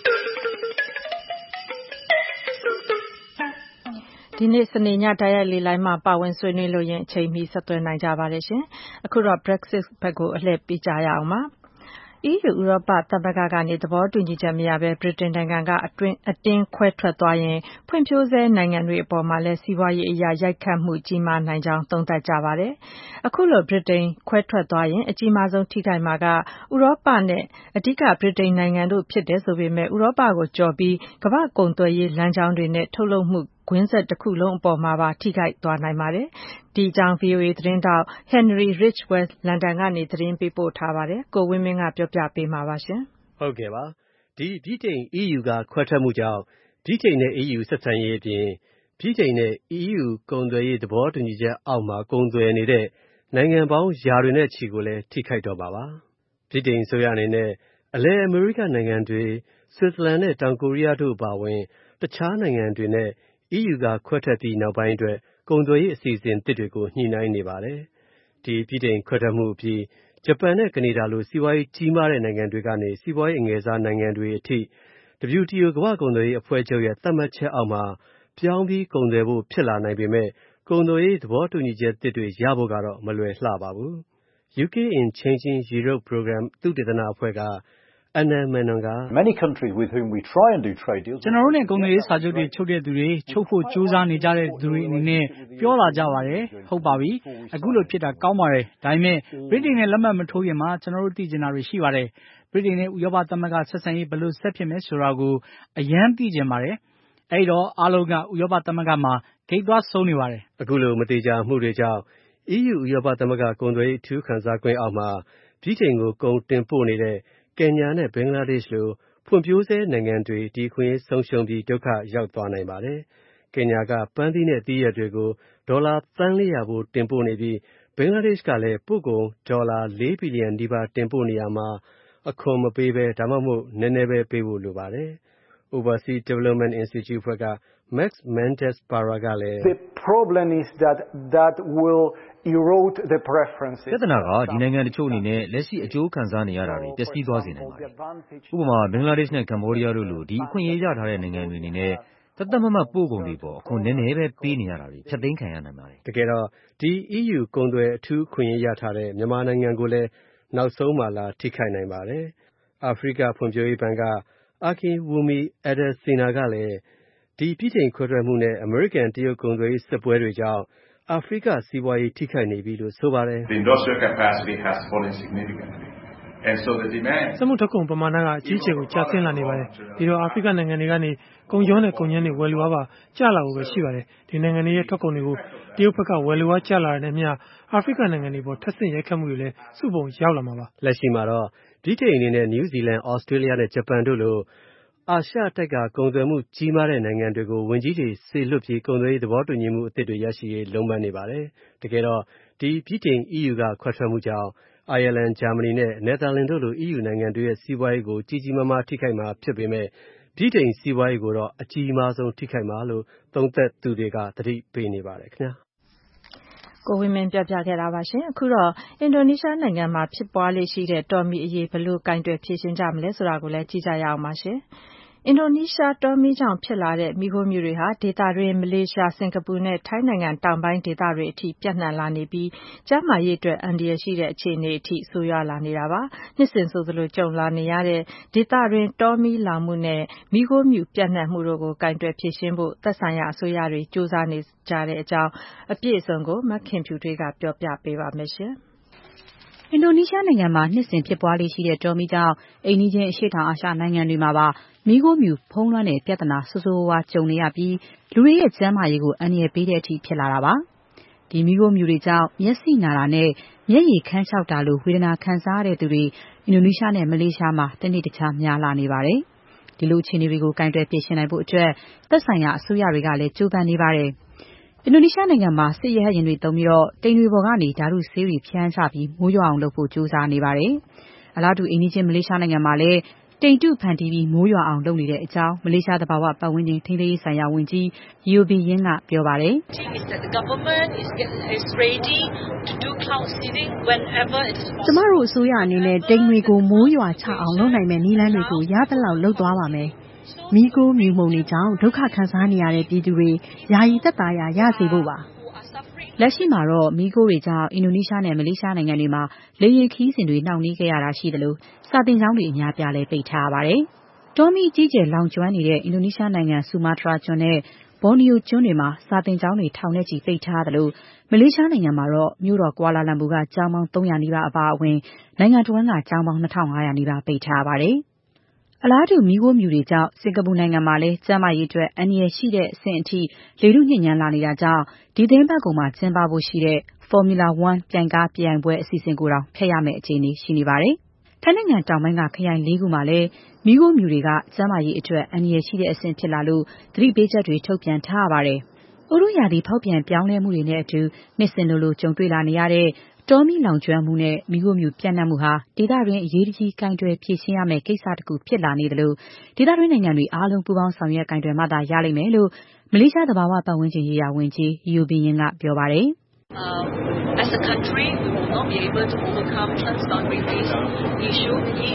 ဒီနေ့စနေညတိုက်ရိုက်လေလိုင်းမှာပါဝင်ဆွေးနွေးလို့ရင်အချိန်မီဆက်သွယ်နိုင်ကြပါတယ်ရှင်။အခုတော့ Brexit ဘက်ကိုအလှည့်ပေးကြရအောင်ပါ။ အီးယူဥရောပသမဂ္ဂကနေသဘောတူညီချက်မရဘဲဗြိတိန်နိုင်ငံကအတင်းခွဲထွက်သွားရင်ဖွံ့ဖြိုးဆဲနိုင်ငံတွေအပေါ်မှာလည်းစီးပွားရေးအရရိုက်ခတ်မှုကြီးမားနိုင်ကြောင်းသုံးသပ်ကြပါတယ်။အခုလိုဗြိတိန်ခွဲထွက်သွားရင်အကြီးမားဆုံးထိခိုက်မှာကဥရောပနဲ့အဓိကဗြိတိန်နိုင်ငံတို့ဖြစ်တယ်ဆိုပေမဲ့ဥရောပကိုကျော်ပြီးကမ္ဘာ့ကုန်သွယ်ရေးလမ်းကြောင်းတွေနဲ့ထုတ်လုပ်မှုကွင်းဆက်တစ်ခုလုံးအပေါ်မှာပါထိခိုက်သွားနိုင်ပါတယ်။ဒီအကြောင်း ဗီအိုအေ သတင်းထောက် Henry Ridgwell လန်ဒန်ကနေသတင်းပေးပို့ထားပါတယ်။ကိုဝင်းမင်းကပြောပြပေးမှာပါရှင်။ဟုတ်ကဲ့ပါ။ဒီဗြိတိန် အီးယူ ကခွဲထွက်မှုကြောင့်ဗြိတိန်နဲ့ အီးယူဆက်ဆံရေးအပြင်ဗြိတိန်နဲ့ အီးယူကုန်သွယ်ရေးသဘောတူညီချက်အောက်မှာကုန်သွယ်နေတဲ့နိုင်ငံပေါင်းရာတွေနဲ့ချီကိုလည်းထိခိုက်တော့မှာပါ။ဗြိတိန်အစိုးရအနေနဲ့အလယ်အမေရိကနိုင်ငံတွေဆွစ်ဇာလန်နဲ့တောင်ကိုရီးယားတို့အပါအဝင်တခြားနိုင်ငံတွေနဲ့အီးယူကခွဲထွက်ပြီးနောက်ပိုင်းအတွက်ကုန်သွယ်ရေးအစီအစဉ်အသစ်တွေကိုညှိနှိုင်းနေပါတယ်။ဒီဗြိတိန်ခွဲထွက်မှုအပြီးဂျပန်နဲ့ကနေဒါလိုစီးပွားရေးကြီးမားတဲ့နိုင်ငံတွေကနေစီးပွားရေးအငယ်စားနိုင်ငံတွေအထိ W T O ကမ္ဘာ့ကုန်သွယ်ရေးအဖွဲ့ချုပ်ရဲ့သတ်မှတ်ချက်အောက်မှာပြောင်းပြီးကုန်သွယ်ဖို့ဖြစ်လာနိုင်ပေမဲ့ကုန်သွယ်ရေးသဘောတူညီချက်သစ်တွေရဖို့ကတော့မလွယ်လှပါဘူး။ U K in Changing Europe Program သုတေသနအဖွဲ့က Anna Menon က Many countries with whom we try and do trade deals ကျွန်တော်တို့နဲ့ကုန်သွယ်ရေးစာချုပ်တွေချုပ်တဲ့သူတွေချုပ်ဖို့ကြိုးစားနေကြတဲ့သူတွေအနေနဲ့ပြောလာကြပါတယ်ဟုတ်ပါပြီအခုလိုဖြစ်တာကောင်းပါတယ်ဒါပေမဲ့ဗြိတိန်နဲ့လက်မှတ်မထိုးခင်မှာကျွန်တော်တို့သိချင်တာတွေရှိပါတယ်ဗြိတိန်နဲ့ဥရောပသမဂ္ဂဆက်ဆံရေးဘယ်လိုဆက်ဖြစ်မယ်ဆိုတာကိုအရန်သိချင်ပါတယ်အဲ့တော့အားလုံးကဥရောပသမဂ္ဂမှာဂိတ်သွားဆုံးနေပါတယ်အခုလိုမတိကျမှုတွေကြောင့် E U ဥရောပသမဂ္ဂကုန်သွယ်ရေးအထူးခံစားခွင့်အောက်မှာဗြိတိန်ကိုကုန်တင်ပို့နေတဲ့ကင်ညာနဲ့ဘင်္ဂလားဒေ့ရှ်လိုဖွံ့ဖြိုးဆဲနိုင်ငံတွေဒီခွင့်ရေးဆုံးရှုံးပြီးဒုက္ခရောက်သွားနိုင်ပါတယ်။ကင်ညာကပန်းသီးနဲ့သီးရွက်တွေကိုဒေါ်လာသန်းလေးရာဖိုးတင်ပို့နေပြီးဘင်္ဂလားဒေ့ရှ်ကလည်းပို့ကုန်ဒေါ်လာလေးဘီလီယံနီးပါးတင်ပို့နေရမှာအခွန်မပေးဘဲဒါမှမဟုတ်နည်းနည်းပဲပေးဖို့လိုပါတယ်။ Overseas Development Institute ဖွဲ့က Max Mendes Para ကလည်း The problem is that that will erode the preferences ပြဿနာကဒီနိုင်ငံတချို့အနေနဲ့လက်ရှိအကျိုးခံစားနေရတာတွေပျက်စီးသွားစေနိုင်ပါတယ်။ဥပမာဘင်္ဂလားဒေ့ရှ်နဲ့ကမ္ဘောဒီးယားတို့လိုဒီအခွင့်အရေးရထားတဲ့နိုင်ငံတွေအနေနဲ့တသက်မမတ်ပို့ကုန်တွေပေါ်အခွန်နည်းနည်းပဲပေးနေရတာတွေဖျက်သိမ်းခံရနိုင်ပါတယ်။တကယ်တော့ဒီ E U ကုန်သွယ်အထူးခွင့်ရေးရထားတဲ့မြန်မာနိုင်ငံကိုလည်းနောက်ဆုံးမှလာထိခိုက်နိုင်ပါတယ်။အာဖရိကဖွံ့ဖြိုးရေးဘဏ်က Akinwumi Adesina ကလည်းဒီပြည်ချိန်ခွဲထွက်မှုနဲ့အမေရိကန်တရုတ်ကုန်သွယ်ရေးစစ်ပွဲတွေကြောင့်အာဖရိကစီးပွားရေးထိခိုက်နေပြီလို့ဆိုပါတယ်။ The industrial capacity has fallen significantly. And so the demand စမှုထုတ်ကုန်ပမာဏကအကြီးအကျယ်ကိုကျဆင်းလာနေပါတယ်။ဒီတော့အာဖရိကနိုင်ငံတွေကနေကုန်ကျော်နဲ့ကုန်ကျန်းတွေဝယ်လိုအားပါကျလာဖို့ပဲရှိပါတယ်။ဒီနိုင်ငံတွေရဲ့ထွက်ကုန်တွေကိုတရုတ်ဘက်ကဝယ်လိုအားကျလာတဲ့မျှအာဖရိကနိုင်ငံတွေပေါ်ထပ်ဆင့်ရိုက်ခတ်မှုတွေလည်းစုပုံရောက်လာမှာပါ။လက်ရှိမှာတော့ဗြိတိန်အနေနဲ့နယူးဇီလန်၊ဩစတြေးလျနဲ့ဂျပန်တို့လိုအာရှတိုက်ကကုန်သွယ်မှုကြီးမားတဲ့နိုင်ငံတွေကိုဝန်ကြီးတွေစေလွှတ်ပြီးကုန်သွယ်ရေးသဘောတူညီမှုအသစ်တွေရရှိရေးလုံးပန်းနေပါတယ်။တကယ်တော့ဒီဗြိတိန် E U ကခွဲထွက်မှုကြောင့်အိုင်ယာလန်၊ဂျာမနီနဲ့နယ်သာလန်တို့လို E U နိုင်ငံတွေရဲ့စီးပွားရေးကိုကြီးကြီးမားမားထိခိုက်မှာဖြစ်ပေမဲ့ဗြိတိန်စီးပွားရေးကိုတော့အကြီးမားဆုံးထိခိုက်မှာလို့သုံးသပ်သူတွေကသတိပေးနေပါတယ်ခင်ဗျာ။ကိုဝင်းမင်းပြောပြခဲ့တာပါရှင်။အခုတော့အင်ဒိုနီးရှားနိုင်ငံမှာဖြစ်ပွားလေ့ရှိတဲ့တောမီးအရေးဘယ်လိုကိုင်တွယ်ဖြေရှင်းကြမလဲဆိုတာကိုလည်းကြည့်ကြရအောင်ပါရှင်။အင်ဒိုနီးရှားတောမီးကြောင့်ဖြစ်လာတဲ့မီးခိုးမြူတွေဟာဒေသတွင်းမလေးရှား၊စင်ကာပူနဲ့ထိုင်းနိုင်ငံတောင်ပိုင်းဒေသတွေအထိပြန့်နှံ့လာနေပြီးကျန်းမာရေးအတွက်အန္တရာယ်ရှိတဲ့အခြေအနေအထိဆိုးရွားလာနေတာပါ။နှစ်စဉ်ဆိုသလိုကြုံလာနေရတဲ့ဒေသတွင်းတောမီးလောင်မှုနဲ့မီးခိုးမြူပြန့်နှံ့မှုတို့ကိုကိုင်တွယ်ဖြေရှင်းဖို့သက်ဆိုင်ရာအစိုးရတွေကြိုးစားနေကြတဲ့အကြောင်းအပြည့်အစုံကိုမခင်ဖြူထွေးကပြောပြပေးပါမယ်ရှင်။အင်ဒိုနီးရှားနိုင်ငံမှာနှစ်စဉ်ဖြစ်ပွားလေ့ရှိတဲ့တောမီးကြောင့်အိမ်နီးချင်းအရှေ့တောင်အာရှနိုင်ငံတွေမှာပါမီးခိုးမြူဖုံးလွှမ်းတဲ့ပြဿနာဆိုးဆိုးဝါးဝါးကြုံနေရပြီးလူတွေရဲ့ကျန်းမာရေးကိုအန္တရာယ်ပေးတဲ့အထိဖြစ်လာတာပါ။ဒီမီးခိုးမြူတွေကြောင့်မျက်စိနာတာနဲ့မျက်ရည်ခမ်းခြောက်တာလိုဝေဒနာခံစားရတဲ့သူတွေအင်ဒိုနီးရှားနဲ့မလေးရှားမှာတနေ့တခြားများလာနေပါတယ်။ဒီလိုအခြေအနေတွေကိုကိုင်တွယ်ဖြေရှင်းနိုင်ဖို့အတွက်သက်ဆိုင်ရာအစိုးရတွေကလည်းကြိုးပမ်းနေပါတယ်။အင်ဒိုနီးရှားနိုင်ငံမှာစစ်ရဟတ်ယာဉ်တွေသုံးပြီးတော့တိမ်တွေပေါ်ကနေဓာတုဆေးတွေဖြန်းချပြီးမိုးရွာအောင်လုပ်ဖို့ကြိုးစားနေပါတယ်။အလားတူအိမ်နီးချင်းမလေးရှားနိုင်ငံမှာလည်းတိမ်တုဖန်တီးပြီးမိုးရွာအောင်လုပ်နေတဲ့အကြောင်းမလေးရှားသဘာဝပတ်ဝန်းကျင်ထိန်းသိမ်းရေးဆိုင်ရာဝန်ကြီး Yeo Bee Yin ကပြောပါတယ်။ "ကျမတို့အစိုးရအနေနဲ့တိမ်တွေကိုမိုးရွာချအောင်လုပ်နိုင်မယ့်နည်းလမ်းတွေကိုရသလောက်လုပ်သွားပါမယ်။မီးခိုးမြူမှုန်တွေကြောင့်ဒုက္ခခံစားနေရတဲ့ပြည်သူတွေယာယီသက်သာရာရစေဖို့ပါ။ "လက်ရှိမှာတော့မီးခိုးတွေကြောင့်အင်ဒိုနီးရှားနဲ့မလေးရှားနိုင်ငံတွေမှာလေယာဉ်ခရီးစဉ်တွေနှောင့်နှေးခဲ့ရတာရှိသလိုစာသင်ကျောင်းတွေအများအပြားလည်းပိတ်ထားရပါတယ်။တောမီးအကြီးအကျယ်လောင်ကျွမ်းနေတဲ့အင်ဒိုနီးရှားနိုင်ငံဆူမားတြားကျွန်းနဲ့ဘော်နီယိုကျွန်းတွေမှာစာသင်ကျောင်းတွေထောင်နဲ့ချီပိတ်ထားရသလိုမလေးရှားနိုင်ငံမှာတော့မြို့တော်ကွာလာလမ်ပူကကျောင်းပေါင်းသုံးရာနီးပါးအပါအဝင်နိုင်ငံတဝန်းကကျောင်းပေါင်းနှစ်ထောင်ငါးရာနီးပါးပိတ်ထားရပါတယ်။အလားတူမီးခိုးမြူတွေကြောင့်စင်ကာပူနိုင်ငံမှာလည်းကျန်းမာရေးအတွက်အန္တရာယ်ရှိတဲ့အဆင့်အထိလေထုညစ်ညမ်းလာနေတာကြောင့်ဒီသီတင်းပတ်ကုန်မှာကျင်းပဖို့ရှိတဲ့ Formula One ပြိုင်ကားပြိုင်ပွဲအစီအစဉ်ကိုတောင်ဖျက်ရမယ့်အခြေအနေရှိနေပါတယ်။ထိုင်းနိုင်ငံတောင်ပိုင်းကခရိုင်လေးခုမှာလည်းမီးခိုးမြူတွေကကျန်းမာရေးအတွက်အန္တရာယ်ရှိတဲ့အဆင့်ဖြစ်လာလို့သတိပေးချက်တွေထုတ်ပြန်ထားရပါတယ်။ဥတုရာသီဖောက်ပြန်ပြောင်းလဲမှုတွေနဲ့အတူနှစ်စဉ်လိုလိုကြုံတွေ့လာနေရတဲ့တောမီးလောင်ကျွမ်းမှုနဲ့မီးခိုးမြူပြန့်နှံ့မှုဟာဒေသတွင်းအရေးတကြီးကိုင်တွယ်ဖြေရှင်းရမယ့်ကိစ္စတစ်ခုဖြစ်လာနေသလိုဒေသတွင်းနိုင်ငံတွေအားလုံးပူးပေါင်းဆောင်ရွက်ကိုင်တွယ်မှသာရလိမ့်မယ်လို့မလေးရှားသဘာဝပတ်ဝန်းကျင်ရေးရာဝန်ကြီး Yeo Bee Yin ကပြောပါတယ်။ As a country, we will not be able to overcome transboundary risk issue if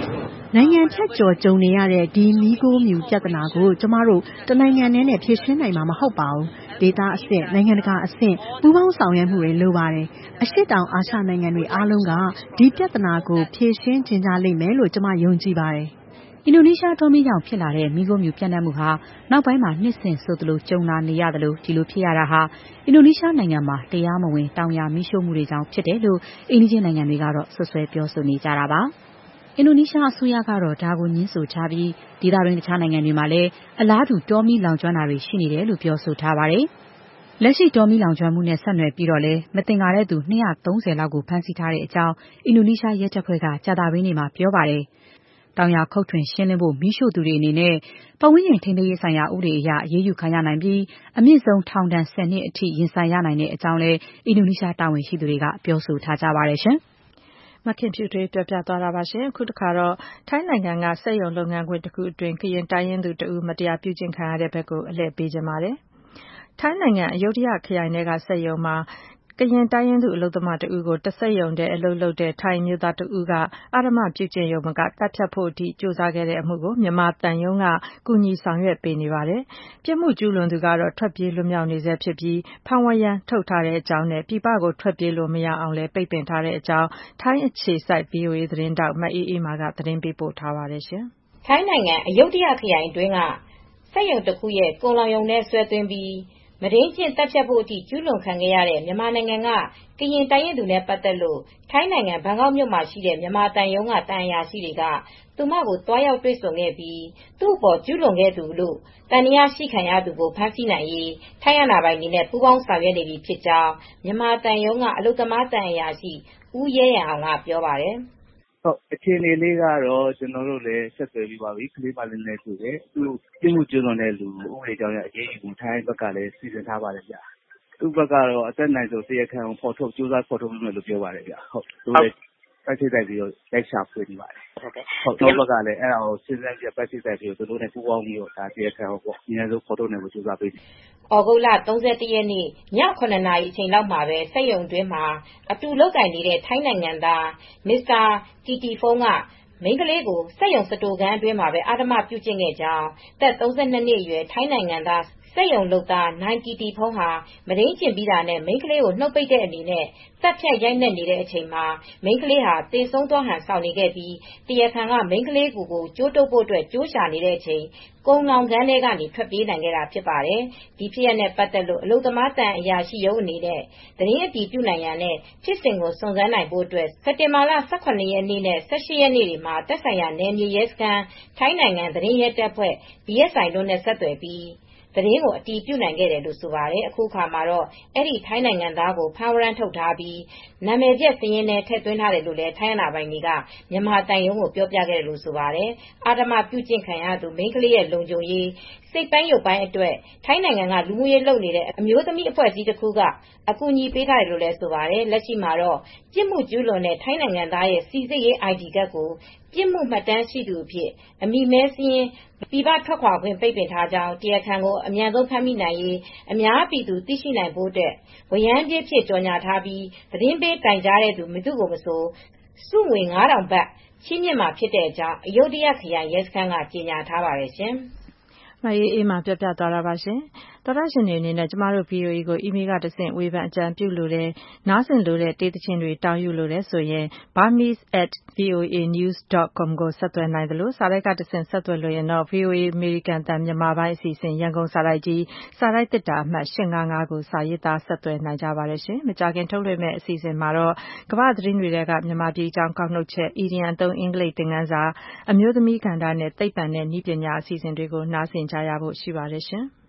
နိုင်ငံဖြတ်ကျော်ကြုံနေရတဲ့ဒီမီးခိုးမြူပြဿနာကိုကျမတို့တနိုင်ငံတည်းနဲ့ဖြေရှင်းနိုင်မှာမဟုတ်ပါဘူး။ဒေသအဆင့်နိုင်ငံတကာအဆင့်ပူးပေါင်းဆောင်ရွက်မှုတွေလိုပါတယ်။အရှေ့တောင်အာရှနိုင်ငံတွေအားလုံးကဒီပြဿနာကိုဖြေရှင်းချင်ကြလိမ့်မယ်လို့ကျမယုံကြည်ပါတယ်။အင်ဒိုနီးရှားတောမီးကြောင့်ဖြစ်လာတဲ့မီးခိုးမြူပြန့်နှံ့မှုဟာနောက်ပိုင်းမှာနှစ်စဉ်ဆိုသလိုကြုံလာနေရသလိုဒီလိုဖြစ်ရတာဟာအင်ဒိုနီးရှားနိုင်ငံမှာတရားမဝင်တောင်ယာမီးရှို့မှုတွေကြောင့်ဖြစ်တယ်လို့အိမ်နီးချင်းနိုင်ငံတွေကတော့ဆွဆွဲပြောဆိုနေကြတာပါ။အင်ဒိုနီးရှားအစိုးရကတော့ဒါကိုငြင်းဆိုထားပြီးဒေသတွင်းတခြားနိုင်ငံတွေမှာလည်းအလားတူတောမီးလောင်ကျွမ်းတာတွေရှိနေတယ်လို့ပြောဆိုထားပါတယ်။လက်ရှိတောမီးလောင်ကျွမ်းမှုနဲ့ဆက်နွယ်ပြီးတော့လည်းမသင်္ကာတဲ့သူနှစ်ရာသုံးဆယ်လောက်ကိုဖမ်းဆီးထားတဲ့အကြောင်းအင်ဒိုနီးရှားရဲတပ်ဖွဲ့ကကြာသပတေးနေ့မှာပြောပါတယ်။တောင်ယာခုတ်ထွင်ရှင်းလင်းဖို့မီးရှို့သူတွေအနေနဲ့ပတ်ဝန်းကျင်ထိန်းသိမ်းရေးဆိုင်ရာဥပဒေအရအရေးယူခံရနိုင်ပြီးအမြင့်ဆုံးထောင်ဒဏ်ဆယ်နှစ်အထိရင်ဆိုင်ရနိုင်တဲ့အကြောင်းလည်းအင်ဒိုနီးရှားတာဝန်ရှိသူတွေကပြောဆိုထားကြပါတယ်ရှင်။မခင်ဖြူထွေးပြောပြသွားတာပါရှင်အခုတခါတော့ထိုင်းနိုင်ငံကစက်ရုံလုပ်ငန်းခွင်တစ်ခုအတွင်းကရင်တိုင်းရင်းသူတဦးမတရားပြုကျင့်ခံရတဲ့ဘက်ကိုအလှည့်ပေးခြင်းပါတယ်ထိုင်းနိုင်ငံအယုဒ္ဓယခရိုင်ထဲကစက်ရုံမှာကရင်တိုင်းရင်းသူအလုပ်သမားတဦးကိုတစက်ရုံတဲ့အလုပ်လုပ်တဲ့ထိုင်းမျိုးသားတဦးကအဓမ္မပြုကျင့်ရုံမကတပ်ဖြတ်ဖို့အထိကြိုးစားခဲ့တဲ့အမှုကိုမြန်မာတန်ယုံကကူညီဆောင်ရွက်ပေးနေပါတယ်။ပြစ်မှုကျူးလွန်သူကတော့ထွက်ပြေးလွတ်မြောက်နေဆဲဖြစ်ပြီးဖမ်းဝရမ်းထုတ်ထားတဲ့အကြောင်းနဲ့ပြည်ပကိုထွက်ပြေးလို့မရအောင်လည်းပိတ်ပင်ထားတဲ့အကြောင်းထိုင်းအခြေစိုက် ဗွီအိုအေ သတင်းတောက်မအေးအေးမာကသတင်းပေးပို့ထားပါတယ်ရှင်။ထိုင်းနိုင်ငံအယုဒ္ဓယခရိုင်အတွင်းကစက်ရုံတစ်ခုရဲ့ကုန်လောင်ရုံထဲဆွဲသွင်းပြီးမဒိန်းကျင့်တပ်ဖြတ်ဖို့အထိကျူးလွန်ခံခဲ့ရတဲ့မြန်မာနိုင်ငံကကရင်တိုင်းရင်းသူနဲ့ပတ်သက်လို့ထိုင်းနိုင်ငံဘန်ကောက်မြို့မှာရှိတဲ့မြန်မာတန်ယုံကတန်အရာရှိတွေကသူမကိုတွားရောက်တွေ့ဆုံခဲ့ပြီးသူ့အပေါ်ကျူးလွန်ခဲ့သူလို့တန်တရားရှိခံရသူကိုဖမ်းဆီးနိုင်ရေးထိုင်းအာဏာပိုင်တွေနဲ့ပူးပေါင်းဆောင်ရွက်နေပြီဖြစ်ကြောင်းမြန်မာတန်ယုံကအလုပ်သမားတန်အရာရှိဦးရဲရန်အောင်ကပြောပါတယ်။ဟုတ်အခြေအနေလေးကတော့ကျွန်တော်တို့လည်းဆက်သွယ်ပြီးပါပြီကလေးပါလင်းလည်းဆိုတယ်သူပြစ်မှုကျူးလွန်တဲ့လူဥပဒေကြောင်းရအရေးယူမှုထိုင်းဘက်ကလည်းစီစဉ်ထားပါတယ်ဗျာသူ့ဘက်ကတော့အသက်နိုင်ဆုံးတရားခံကိုဖော်ထုတ်ကြိုးစားဖော်ထုတ်မယ်လို့ပြောပါတယ်ဗျာဟုတ်သူလည်းပတ်စစ်တိုက်ပြီးတော့လိုက်ရှာဖွေနေပါတယ်ဟုတ်ကဲ့ဟုတ်တော့ဘက်ကလည်းအဲ့ဒါကိုစဉ်းစားပြပတ်စစ်တိုက်ပြီးတော့သူတို့နဲ့ပူးပေါင်းပြီးတော့ဒါတရားခံကိုပေါ့အများဆုံးဖော်ထုတ်နိုင်ဖို့ကြိုးစားပေးတယ်။ဩဂုတ်လ၃၁ရက်နေ့ညခုနှစ်နာရီအချိန်လောက်မှာပဲစက်ရုံတွင်းမှာအတူလုပ်ကိုင်နေတဲ့ထိုင်းနိုင်ငံသားမစ္စတာတီတီဖုန်းကမိန်းကလေးကိုစက်ရုံစတိုခန်းအတွင်းမှာပဲအဓမ္မပြုကျင့်ခဲ့ကြောင်းသက်၃၂နှစ်အရွယ်ထိုင်းနိုင်ငံသားစက်ရုံလုပ်သားနိုင်တီတီဖုန်းဟာမဒိန်းကျင့်ပြီးတာနဲ့မိန်းကလေးကိုနှုတ်ပိတ်တဲ့အနေနဲ့တပ်ဖြတ်ရိုက်နှက်နေတဲ့အချိန်မှာမိန်းကလေးဟာတေဆုံးသွားဟန်ဆောင်နေခဲ့ပြီးတရားခံကမိန်းကလေးကိုကိုကြိုးတုပ်ဖို့အတွက်ကြိုးရှာနေတဲ့အချိန်ကုန်းလောင်ကန်းထဲကနေထွက်ပြေးနိုင်ခဲ့တာဖြစ်ပါတယ်။ဒီဖြစ်ရပ်နဲ့ပတ်သက်လို့အလုပ်သမားတန်အရာရှိရုံးအနေနဲ့သတင်းအတည်ပြုနိုင်ရန်နဲ့ဖြစ်စဉ်ကိုစုံစမ်းနိုင်ဖို့အတွက်စက်တင်ဘာလ၁၇ရက်နေ့နဲ့၁၈ရက်နေ့တွေမှာတက်ဆိုင်ရာနယ်မြေရဲစခန်းထိုင်းနိုင်ငံသတင်းရဲတပ်ဖွဲ့ ဘီ အက်စ် အိုင် တို့နဲ့ဆက်သွယ်ပြီးသတင်းကိုအတည်ပြုနိုင်ခဲ့တယ်လို့ဆိုပါတယ်။အခုအခါမှာတော့အဲ့ဒီထိုင်းနိုင်ငံသားကိုဖမ်းဝရမ်းထုတ်ထားပြီးနာမည်ကျက်စာရင်းနဲ့ထည့်သွင်းထားတယ်လို့လည်းထိုင်းအာဏာပိုင်တွေကမြန်မာတန်ယုံကိုပြောပြခဲ့တယ်လို့ဆိုပါတယ်။အာဓမ္မပြုကျင့်ခံရသူမိန်းကလေးရဲ့လုံခြုံရေးစိတ်ပိုင်းရုပ်ပိုင်းအတွက်ထိုင်းနိုင်ငံကလူမှုရေးလုပ်နေတဲ့အမျိုးသမီးအဖွဲ့အစည်းတစ်ခုကအကူအညီပေးထားတယ်လို့လည်းဆိုပါတယ်။လက်ရှိမှာတော့ပြစ်မှုကျူးလွန်တဲ့ထိုင်းနိုင်ငံသားရဲ့စီစစ်ရေး အိုင် ဒီ ကဒ်ကိုပြစ်မှုမှတ်တမ်းရှိသူအဖြစ်အမည်မဲစာရင်းပြည်ပထွက်ခွာခွင့်ပိတ်ပင်ထားကြောင်းတရားခံကိုအမြန်ဆုံးဖမ်းမိနိုင်ရေးအများပြည်သူသိရှိနိုင်ဖို့အတွက်ဝရမ်းပြေးဖြစ်ကြော်ညာထားပြီးသတင်းပေးတိုင်ကြားတဲ့သူမည်သူကိုမဆိုစုငွေငါးထောင်ဘတ်ချီးမြှင့်မှာဖြစ်တဲ့အကြောင်းအယုဒ္ဓယခရိုင်ရဲစခန်းကကြေညာထားပါတယ်ရှင်။မအေးအေးမာပြောပြသွားတာပါရှင်။တော်တော်ရှင်တွေအနေနဲ့ကျမတို့ ဗွီအိုအေ ကိုအီးမေးလ်ကတဆင့်ဝေဖန်အကြံပြုလို့တယ်နားဆင်လို့တဲ့တေးသချင်းတွေတောင်းယူလို့တယ်ဆိုရင် burmese at voa news dot com ကိုဆက်သွယ်နိုင်တယ်လို့စာရိုက်ကတဆင့်ဆက်သွယ်လို့ရင်တော့ ဗွီအိုအေ အမေရိကန်တန်မြန်မာပိုင်းအစီအစဉ်ရန်ကုန်စာရိုက်ကြီးစာရိုက်တစ်တာအမှတ်၈၅၅ကိုစာရေးသားဆက်သွယ်နိုင်ကြပါတယ်ရှင်။မကြာခင်ထုတ်လွှင့်မယ့်အစီအစဉ်မှာတော့ကမ္ဘာသတင်းတွေကမြန်မာပြည်အကြောင်းကောက်နှုတ်ချက်အီဒီယံသုံးအင်္ဂလိပ်သင်ခန်းစာအမျိုးသမီးကဏ္ဍနဲ့သိပ္ပံနဲ့နည်းပညာအစီအစဉ်တွေကိုနားဆင်ကြရဖို့ရှိပါတယ်ရှင်။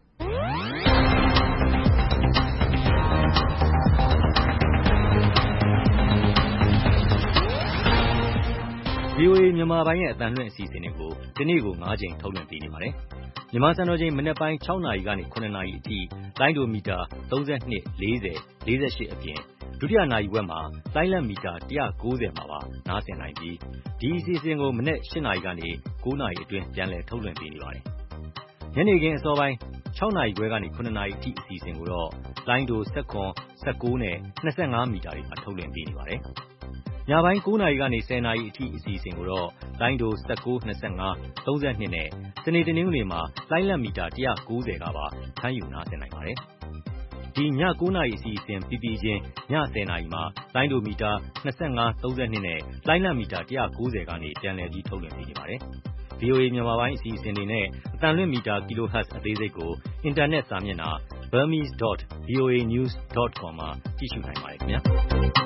ဗွီအိုအေ မြန်မာပိုင်းရဲ့အသံလွှင့်အစီအစဉ်တွေကိုဒီနေ့ကို၅ကြိမ်ထုတ်လွှင့်ပေးနေပါတယ်။မြန်မာစံတော်ချိန်မနက်ပိုင်း၆နာရီကနေ၇နာရီအထိလိုင်းဒိုမီတာ၃၂ ၄၀ ၄၈အပြင်ဒုတိယနာရီဝက်မှာလိုင်းလံမီတာ၁၉၀မှာပါနားဆင်နိုင်ပြီးဒီအစီအစဉ်ကိုမနက်၈နာရီကနေ၉နာရီအတွင်းပြန်လည်ထုတ်လွှင့်ပေးနေပါတယ်။ညနေခင်းအစောပိုင်း၆နာရီခွဲကနေ၇နာရီအထိအစီအစဉ်ကိုတော့လိုင်းဒို၁၇ ၁၉နဲ့၂၅မီတာတွေမှာထုတ်လွှင့်ပေးနေပါတယ်။ညပိုင်းကိုးနာရီကနေဆယ်နာရီအထိအစီအစဉ်ကိုတော့လိုင်းဒို၁၉ ၂၅ ၃၂နဲ့စနေတနင်္ဂနွေမှာလိုင်းလံမီတာ၁၉၀ကပါဖမ်းယူနားဆင်နိုင်ပါတယ်။ဒီညကိုးနာရီအစီအစဉ်ပြီးပြီးချင်းညဆယ်နာရီမှာလိုင်းဒိုမီတာ၂၅ ၃၂နဲ့လိုင်းလံမီတာ၁၉၀ကနေပြန်လည်ပြီးထုတ်လွှင့်ပေးနေပါတယ်။ဗွီအိုအေ မြန်မာပိုင်းအစီအစဉ်တွေနဲ့အသံလွှင့်မီတာ kilohertz အသေးစိတ်ကိုအင်တာနက်စာမျက်နှာ burmese dot voa news dot com မှာကြည့်ရှုနိုင်ပါတယ်ခင်ဗျာ။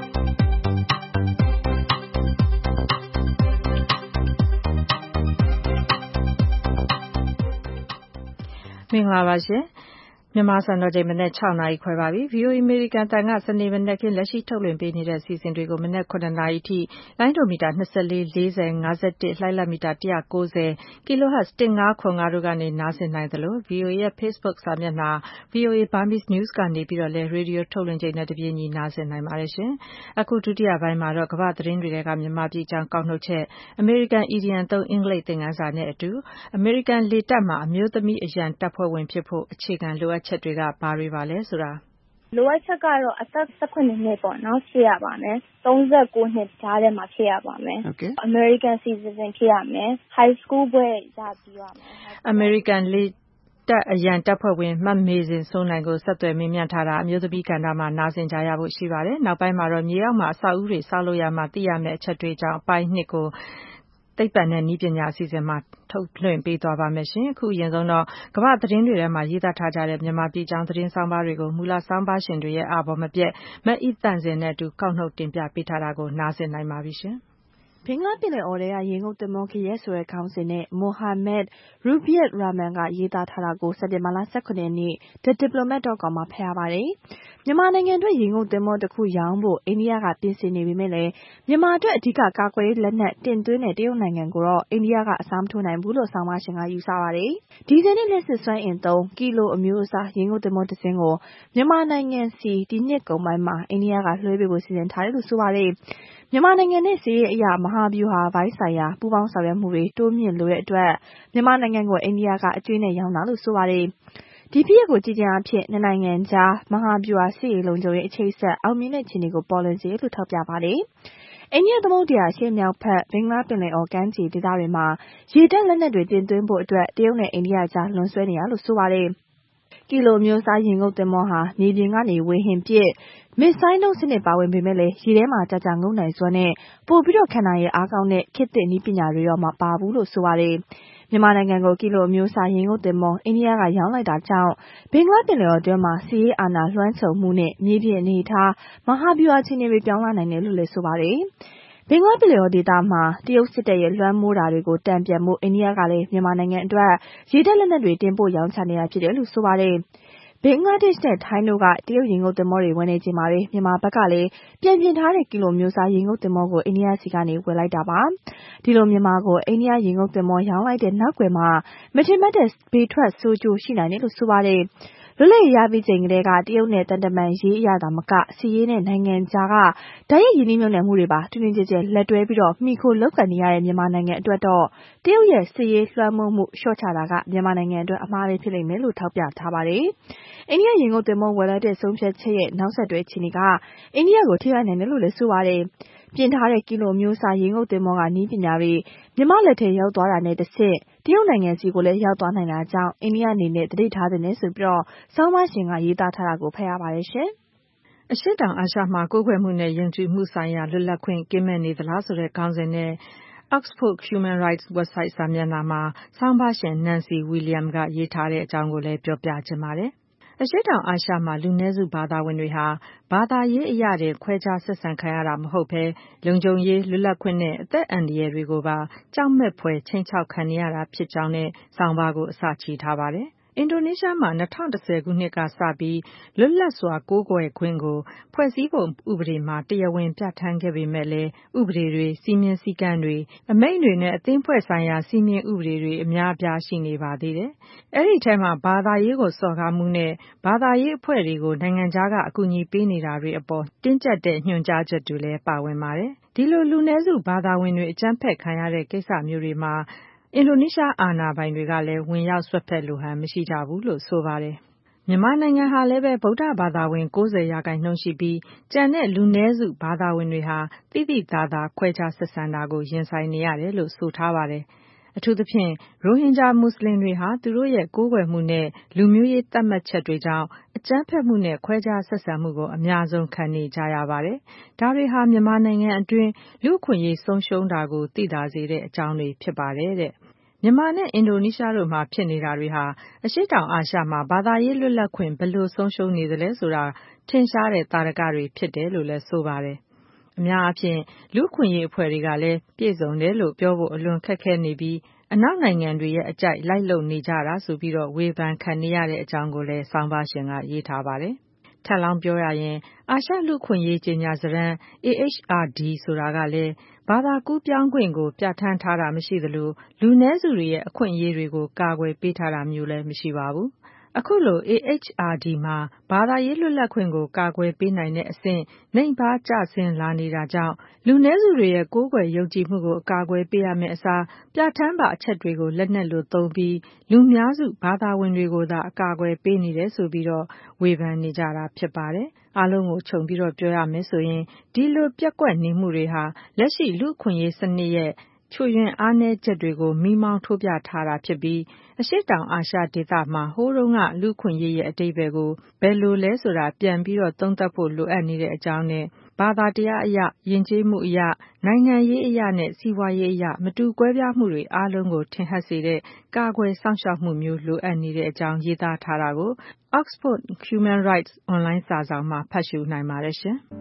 မင်္ဂလာပါရှင်မြန်မာစံတော်ချိန်မနက်၆နာရီခွဲပါပြီ ဗွီအိုအေ အမေရိကန်တန်ကစနေမနက်ခင်းလက်ရှိထုတ်လွှင့်ပေးနေတဲ့အစီအစဉ်တွေကိုမနက်၇နာရီအထိလိုင်းဒိုမီတာ၂၄ ၄၀ ၅၁လှိုင်းလတ်မီတာ၁၉၀ kilohertz ၁၅၇၅တို့ကနေနားဆင်နိုင်သလို ဗွီအိုအေရဲ့ Facebook စာမျက်နှာ ဗွီအိုအေ Burmese News ကနေပြီးတော့လည်းရေဒီယိုထုတ်လွှင့်ချိန်နဲ့တပြေးညီနားဆင်နိုင်ပါတယ်ရှင်အခုဒုတိယပိုင်းမှာတော့ကမ္ဘာသတင်းတွေကမြန်မာပြည်ကြောင်းကောက်နှုတ်ချက် American Idiom သုံးအင်္ဂလိပ်သင်ခန်းစာနဲ့အတူ American လေတပ်မှာအမျိုးသမီးအရန်တပ်ဖွဲ့ဝင်ဖြစ်ဖို့အခြေခံလိုအပ်ချက်တွေကဘာတွေပါလဲဆိုတာလိုအပ်ချက်ကတော့အသက်၁၇နှစ်ပေါ့နော်ဖြစ်ရပါမယ်၃၉နှစ်ကြားထဲမှာဖြစ်ရပါမယ် American citizen ဖြစ်ရမယ် high school ဘွဲ့ရပြီးရမယ် American လေတပ်အရန်တပ်ဖွဲ့ဝင်မတ်မေစင်စိုးနိုင်ကိုဆက်သွယ်မေးမြန်းထားတာအမျိုးသမီးကဏ္ဍမှာနားဆင်ကြရဖို့ရှိပါတယ်နောက်ပိုင်းမှာတော့မြေအောက်မှာအဆောက်အဦတွေဆောက်လုပ်ရမှာသိရမယ့်အချက်တွေကြောင့်အပိုင်းနှစ်ကိုသိပ္ပံနဲ့နည်းပညာအစီအစဉ်မှာထုတ်လွှင့်ပေးသွားပါမယ်ရှင်အခုအရင်ဆုံးတော့ကမ္ဘာသတင်းတွေထဲမှာရေးသားထားကြတဲ့မြန်မာပြည်ကြောင်းသတင်းဆောင်းပါးတွေကိုမူလဆောင်းပါးရှင်တွေရဲ့အာဘော်မပြတ်မအိသန့်စင်နဲ့အတူကောက်နှုတ်တင်ပြပေးထားတာကိုနားဆင်နိုင်ပါပြီရှင်ဘင်္ဂလားပင်လယ်အော်ထဲကရေငုပ်သင်္ဘောခရဲဆိုတဲ့ခေါင်းစဉ်နဲ့မိုဟာမက်ရူဘီယက်ရာမန်ကရေးသားထားတာကိုစက်တင်ဘာလ၁၇ရက်နေ့ The Diplomat ဒုတ် com မှာဖတ်ရပါတယ်။မြန်မာနိုင်ငံအတွက်ရေငုပ်သင်္ဘောတစ်ခုရောင်းဖို့အိန္ဒိယကပြင်ဆင်နေပေမဲ့လည်းမြန်မာအတွက်အဓိကကာကွယ်ရေးလက်နက်တင်သွင်းတဲ့တရုတ်နိုင်ငံကိုတော့အိန္ဒိယကအစားမထိုးနိုင်ဘူးလို့ဆောင်းပါးရှင်ကယူဆပါတယ်။ဒီဇယ်နဲ့လျှပ်စစ်စွမ်းအင်သုံးကီလိုအမျိုးအစားရေငုပ်သင်္ဘောတစ်စင်းကိုမြန်မာနိုင်ငံစီဒီနှစ်ကုန်ပိုင်းမှာအိန္ဒိယကလွှဲပေးဖို့စီစဉ်ထားတယ်လို့ဆိုပါတယ်။မြန်မာနိုင်ငံနဲ့စစ်ရေးအရာမဟာဗျူဟာပိုင်းဆိုင်ရာပူးပေါင်းဆောင်ရွက်မှုတွေတိုးမြင့်လိုတဲ့အတွက်မြန်မာနိုင်ငံကိုအိန္ဒိယကအကျွေးနဲ့ရောင်းတာလို့ဆိုပါတယ်။ဒီဖြစ်ရပ်ကိုကြည့်ခြင်းအဖြစ်နှစ်နိုင်ငံကြားမဟာဗျူဟာစစ်ရေးလုံခြုံရေးအခြေဆက်အောင်မြင်တဲ့ခြေနေကိုပေါ်လွင်စေလို့ထောက်ပြပါတယ်။အိန္ဒိယသမုဒ္ဒရာရှေ့မြောက်ဖက်ဘင်္ဂလားပင်လယ်အော်ကမ်းခြေဒေသတွေမှာရေတပ်လက်နက်တွေတင်သွင်းဖို့အတွက်တရုတ်နဲ့အိန္ဒိယကြားလွန်ဆွဲနေရလို့ဆိုပါတယ်။ကီလိုမျိုးစားရင်ငုပ်သင်္ဘောဟာမြေပြင်ကနေဝေဟင်ပစ်မစ်ဆိုင်းဒုံးစနစ်ပါဝင်ပေမဲ့လည်းရေထဲမှာကြာကြာငုံနိုင်စွမ်းနဲ့ပို့ပြီးတော့ခံနိုင်ရအားကောင်းတဲ့ခေတ်သစ်နည်းပညာတွေတော့မပါဘူးလို့ဆိုပါတယ်။မြန်မာနိုင်ငံကိုကီလိုမျိုးစားရင်ငုပ်သင်္ဘောအိန္ဒိယကရောင်းလိုက်တာကြောင့်ဘင်္ဂလားပင်လယ်အော်အတွင်းမှာစီးရေးအာဏာလွှမ်းခြုံမှုနဲ့မြေပြင်အနေအထားမဟာဗျူဟာအခြေအနေတွေပြောင်းလဲနိုင်တယ်လို့လည်းဆိုပါတယ်။ဘင်္ဂလားပင်လယ်အော်ဒေသမှာတရုတ်စစ်တပ်ရဲ့လွှမ်းမိုးတာတွေကိုတံပြန်မှုအိန္ဒိယကလည်းမြန်မာနိုင်ငံအတွက်ရေတပ်လက်နက်တွေတင်ပို့ရောင်းချနေတာဖြစ်တယ်လို့ဆိုပါတယ်။ဘင်္ဂလားဒေ့ရှ်နဲ့ထိုင်းတို့ကတရုတ်ရေငုပ်သင်္ဘောတွေဝယ်နေချိန်မှာပဲမြန်မာဘက်ကလည်းပြန်ပြင်ထားတဲ့ကီလိုမျိုးစားရေငုပ်သင်္ဘောကိုအိန္ဒိယစီကနေဝယ်လိုက်တာပါဒီလိုမြန်မာကိုအိန္ဒိယရေငုပ်သင်္ဘောရောင်းလိုက်တဲ့နောက်ွယ်မှာမထင်မှတ်တဲ့ဘေးထွက်ဆိုးကျိုးရှိနိုင်တယ်လို့ဆိုပါတယ်လွတ်လပ်ရေးရပြီးချိန်ကတည်းကတရုတ်နဲ့တန်တမန်ရေးအရသာမကစီရေးနဲ့နိုင်ငံခြားကဓာတ်ရိုက်ရင်းနှီးမြှုပ်နှံမှုတွေပါတွင်တွင်ကျယ်ကျယ်လက်တွဲပြီးတော့မိခိုလုပ်ကန်နေရတဲ့မြန်မာနိုင်ငံအတွက်တော့တရုတ်ရဲ့စီရေးလွှမ်းမိုးမှုလျှော့ချတာကမြန်မာနိုင်ငံအတွက်အမှားလေးဖြစ်လိမ့်မယ်လို့ထောက်ပြထားပါတယ်။အိန္ဒိယရေငုပ်သင်္ဘောဝယ်လိုက်တဲ့ဆုံးဖြတ်ချက်ရဲ့နောက်ဆက်တွဲအခြေအနေကအိန္ဒိယကိုထိခိုက်နိုင်တယ်လို့လည်းဆိုပါတယ်။ပြင်ထားတဲ့ကီလိုမျိုးစားရေငုပ်သင်္ဘောကနည်းပညာတွေမြန်မာလက်ထဲရောက်သွားတာနဲ့တစ်ဆင့်တရုတ်နိုင်ငံစီကိုလည်းရောက်သွားနိုင်တာကြောင့်အိန္ဒိယအနေနဲ့တတိထားတဲ့နဲ့ဆိုပြီးတော့ဆောင်းပါးရှင်ကရေးသားထားတာကိုဖတ်ရပါတယ်ရှင်။အရှေ့တောင်အာရှမှာကိုးကွယ်မှုနဲ့ယုံကြည်မှုဆိုင်ရာလွတ်လပ်ခွင့်ကင်းမဲ့နေသလားဆိုတဲ့ခေါင်းစဉ်နဲ့ Oxford Human Rights Website စာမျက်နှာမှာဆောင်းပါးရှင် Nancy William ကရေးထားတဲ့အကြောင်းကိုလည်းပြောပြချင်ပါတယ်။အရှေ့တောင်အာရှမှာလူနည်းစုဘာသာဝင်တွေဟာဘာသာရေးအရာတွေခွဲခြားဆက်ဆံခံရတာမဟုတ်ဘဲလုံခြုံရေးလွတ်လပ်ခွင့်နဲ့အသက်အန္တရာယ်တွေကိုပါကြောက်မဲ့ဖွယ်ချိန်ချောက်ခံနေရတာဖြစ်ကြောင်းနဲ့ဆောင်းပါးကိုအစချီထားပါတယ်။အင်ဒိုနီးရှားမှာ၂၀၁၀ခုနှစ်ကစပြီးလွတ်လပ်စွာကိုးကွယ်ခွင့်ကိုဖွဲ့စည်းပုံဥပဒေမှာတရားဝင်ပြဋ္ဌာန်းခဲ့ပေမဲ့လည်းဥပဒေတွေစည်းမျဉ်းစည်းကမ်းတွေအမိန့်တွေနဲ့အသင်းဖွဲ့ဆိုင်ရာစည်းမျဉ်းဥပဒေတွေအများအပြားရှိနေပါသေးတယ်။အဲဒီထဲမှာဘာသာရေးကိုစော်ကားမှုနဲ့ဘာသာရေးအဖွဲ့တွေကိုနိုင်ငံခြားကအကူအညီပေးနေတာတွေအပေါ်တင်းကျပ်တဲ့ညွှန်ကြားချက်တွေလည်းပါဝင်ပါတယ်။ဒီလိုလူနည်းစုဘာသာဝင်တွေအကြမ်းဖက်ခံရတဲ့ကိစ္စမျိုးတွေမှာအင်ဒိုနီးရှားအာဏာပိုင်တွေကလည်းဝင်ရောက်ဆွတ်ဖက်လိုဟန်မရှိကြဘူးလို့ဆိုပါတယ်။မြန်မာနိုင်ငံဟာလည်းပဲဗုဒ္ဓဘာသာဝင်၉၀ရာခိုင်နှုန်းရှိပြီးကျန်တဲ့လူနည်းစုဘာသာဝင်တွေဟာသိသိသာသာခွဲခြားဆက်ဆံတာကိုရင်ဆိုင်နေရတယ်လို့ဆိုထားပါတယ်။အထူးသဖြင့်ရိုဟင်ဂျာမွတ်စလင်တွေဟာသူတို့ရဲ့ကိုးကွယ်မှုနဲ့လူမျိုးရေးသတ်မှတ်ချက်တွေကြောင့်အကြမ်းဖက်မှုနဲ့ခွဲခြားဆက်ဆံမှုကိုအများဆုံးခံနေကြရပါတယ်။ဒါတွေဟာမြန်မာနိုင်ငံအတွင်းလူ့အခွင့်အရေးဆုံးရှုံးတာကိုသိသာစေတဲ့အကြောင်းတွေဖြစ်ပါတယ်တဲ့။မြန်မာနဲ့အင်ဒိုနီးရှားတို့မှာဖြစ်နေတာတွေဟာအရှေ့တောင်အာရှမှာဘာသာရေးလွတ်လပ်ခွင့်ဘယ်လိုဆုံးရှုံးနေသလဲဆိုတာထင်ရှားတဲ့သာဓကတွေဖြစ်တယ်လို့လည်းဆိုပါတယ်။အများအားဖြင့်လူ့အခွင့်အရေးအဖွဲ့တွေကလည်းပြည့်စုံတယ်လို့ပြောဖို့အလွန်ခက်ခဲနေပြီးအနောက်နိုင်ငံတွေရဲ့အကြိုက်လိုက်လုပ်နေကြတာဆိုပြီးတော့ဝေဖန်ခံနေရတဲ့အကြောင်းကိုလည်းဆောင်းပါးရှင်ကရေးထားပါတယ်။ထပ်လောင်းပြောရရင်အာရှလူ့အခွင့်အရေးကြေညာစာတမ်း A H R D ဆိုတာကလည်းဘာသာကူးပြောင်းခွင့်ကိုပြဋ္ဌာန်းထားတာမရှိသလိုလူနည်းစုတွေရဲ့အခွင့်အရေးတွေကိုကာကွယ်ပေးထားတာမျိုးလည်းမရှိပါဘူး။အခုလို A H R D မှာဘာသာရေးလွတ်လပ်ခွင့်ကိုကာကွယ်ပေးနိုင်တဲ့အဆင့်နိမ့်ပါးကျဆင်းလာနေတာကြောင့်လူနည်းစုတွေရဲ့ကိုးကွယ်ယုံကြည်မှုကိုအကာအကွယ်ပေးရမယ့်အစားပြဋ္ဌာန်းပါအချက်တွေကိုလက်နက်လိုသုံးပြီးလူများစုဘာသာဝင်တွေကိုသာအကာအကွယ်ပေးနေတယ်ဆိုပြီးတော့ဝေဖန်နေကြတာဖြစ်ပါတယ်။အားလုံးကိုခြုံပြီးတော့ပြောရမယ်ဆိုရင်ဒီလိုပျက်ကွက်နေမှုတွေဟာလက်ရှိလူ့အခွင့်အရေးစနစ်ရဲ့ချွတ်ယွင်းအားနည်းချက်တွေကိုမီးမောင်းထိုးပြထားတာဖြစ်ပြီးအရှေ့တောင်အာရှဒေသမှာဟိုးတုန်းကလူ့အခွင့်အရေးရဲ့အတိတ်ဘယ်ကိုဘယ်လိုလဲဆိုတာပြန်ပြီးတော့သုံးသပ်ဖို့လိုအပ်နေတဲ့အကြောင်းနဲ့ဘာသာတရားအရယဉ်ကျေးမှုအရနိုင်ငံရေးအရနဲ့စီးပွားရေးအရမတူကွဲပြားမှုတွေအားလုံးကိုထင်ဟပ်စေတဲ့ကာကွယ်စောင့်ရှောက်မှုမျိုးလိုအပ်နေတဲ့အကြောင်းရေးသားထားတာကို Oxford Human Rights Online စာစောင်မှာဖတ်ရှုနိုင်ပါတယ်ရှင်။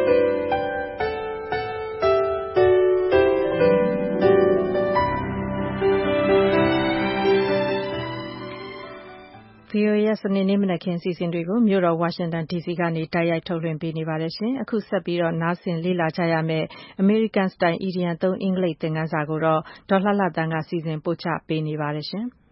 V O A ရဲ့စနေနေ့မနက်ခင်းအစီအစဉ်တွေကိုမြို့တော်ဝါရှင်တန် D C ကနေတိုက်ရိုက်ထုတ်လွှင့်ပေးနေပါတယ်ရှင်။အခုဆက်ပြီးတော့နားဆင်လေ့လာကြရမယ့် American Style အီဒီယံသုံးအင်္ဂလိပ်သင်ခန်းစာကိုတော့ဒေါ်လှလှသန်းကစီစဉ်ပို့ချပေးနေပါတယ်ရှင်။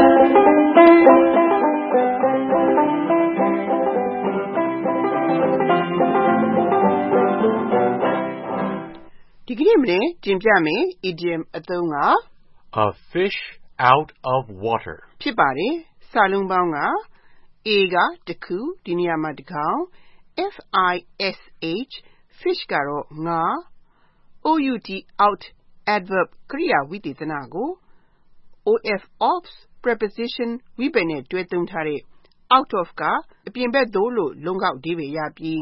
ဒီကနေ့မနေ့တင်ပြမယ် idiom အသုံးက A fish out of water ဖြစ်ပါတယ်။စာလုံးပေါင်းက A ကတခုဒီနေရာမှာတကောင် F I S H fish ကတော့ငါ O U T out adverb ကရိယာဝိသေသနကို O F off preposition ဝိပယ်နဲ့တွဲသုံးထားတဲ့ out of ကအပြင်ဘက်သို့လို့လုံးကောက်အဓိပ္ပာယ်ရပြီး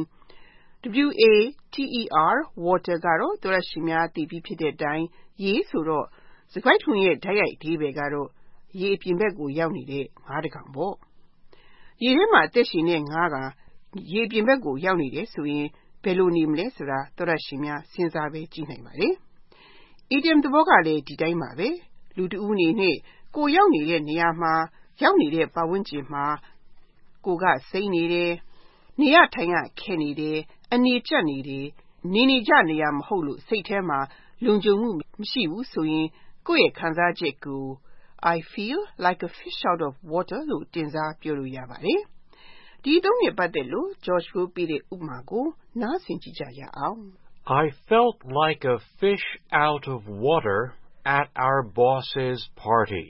W A T E R water ကတော့သောရရှိများသိပြီးဖြစ်တဲ့အတိုင်းရေဆိုတော့စကားထုံရဲ့ဓာတ်ရိုက်အဓိပ္ပာယ်ကတော့ရေအပြင်ဘက်ကိုရောက်နေတဲ့ငါးတကောင်ပေါ့။ရေထဲမှာအသက်ရှင်တဲ့ငါးကရေအပြင်ဘက်ကိုရောက်နေတယ်ဆိုရင်ဘယ်လိုနေမလဲဆိုတာသောရရှိများစဉ်းစားပဲကြည့်နိုင်ပါတယ်။ idiom သဘောကလည်းဒီတိုင်းပါပဲ။လူတဦးအနေနဲ့ကိုရောက်နေတဲ့နေရာမှာရောက်နေတဲ့ပတ်ဝန်းကျင်မှာကိုကစိမ့်နေတယ်။နေရထိုင်ရခက်နေတယ်။အနေကျပ်နေတယ်။နေနေကြနေရမဟုတ်လို့စိတ်ထဲမှာလုံခြုံမှုမရှိဘူးဆိုရင်ကိုယ့်ရဲ့ခံစားချက်ကို I feel like a fish out of water လို့တင်စားပြောလို့ရပါတယ်။ဒီအသုံးနဲ့ပတ်သက်လို့ George ကိုပေးတဲ့ဥပမာကိုနားဆင်ကြည့်ကြရအောင်။ I felt like a fish out of water at our boss's party.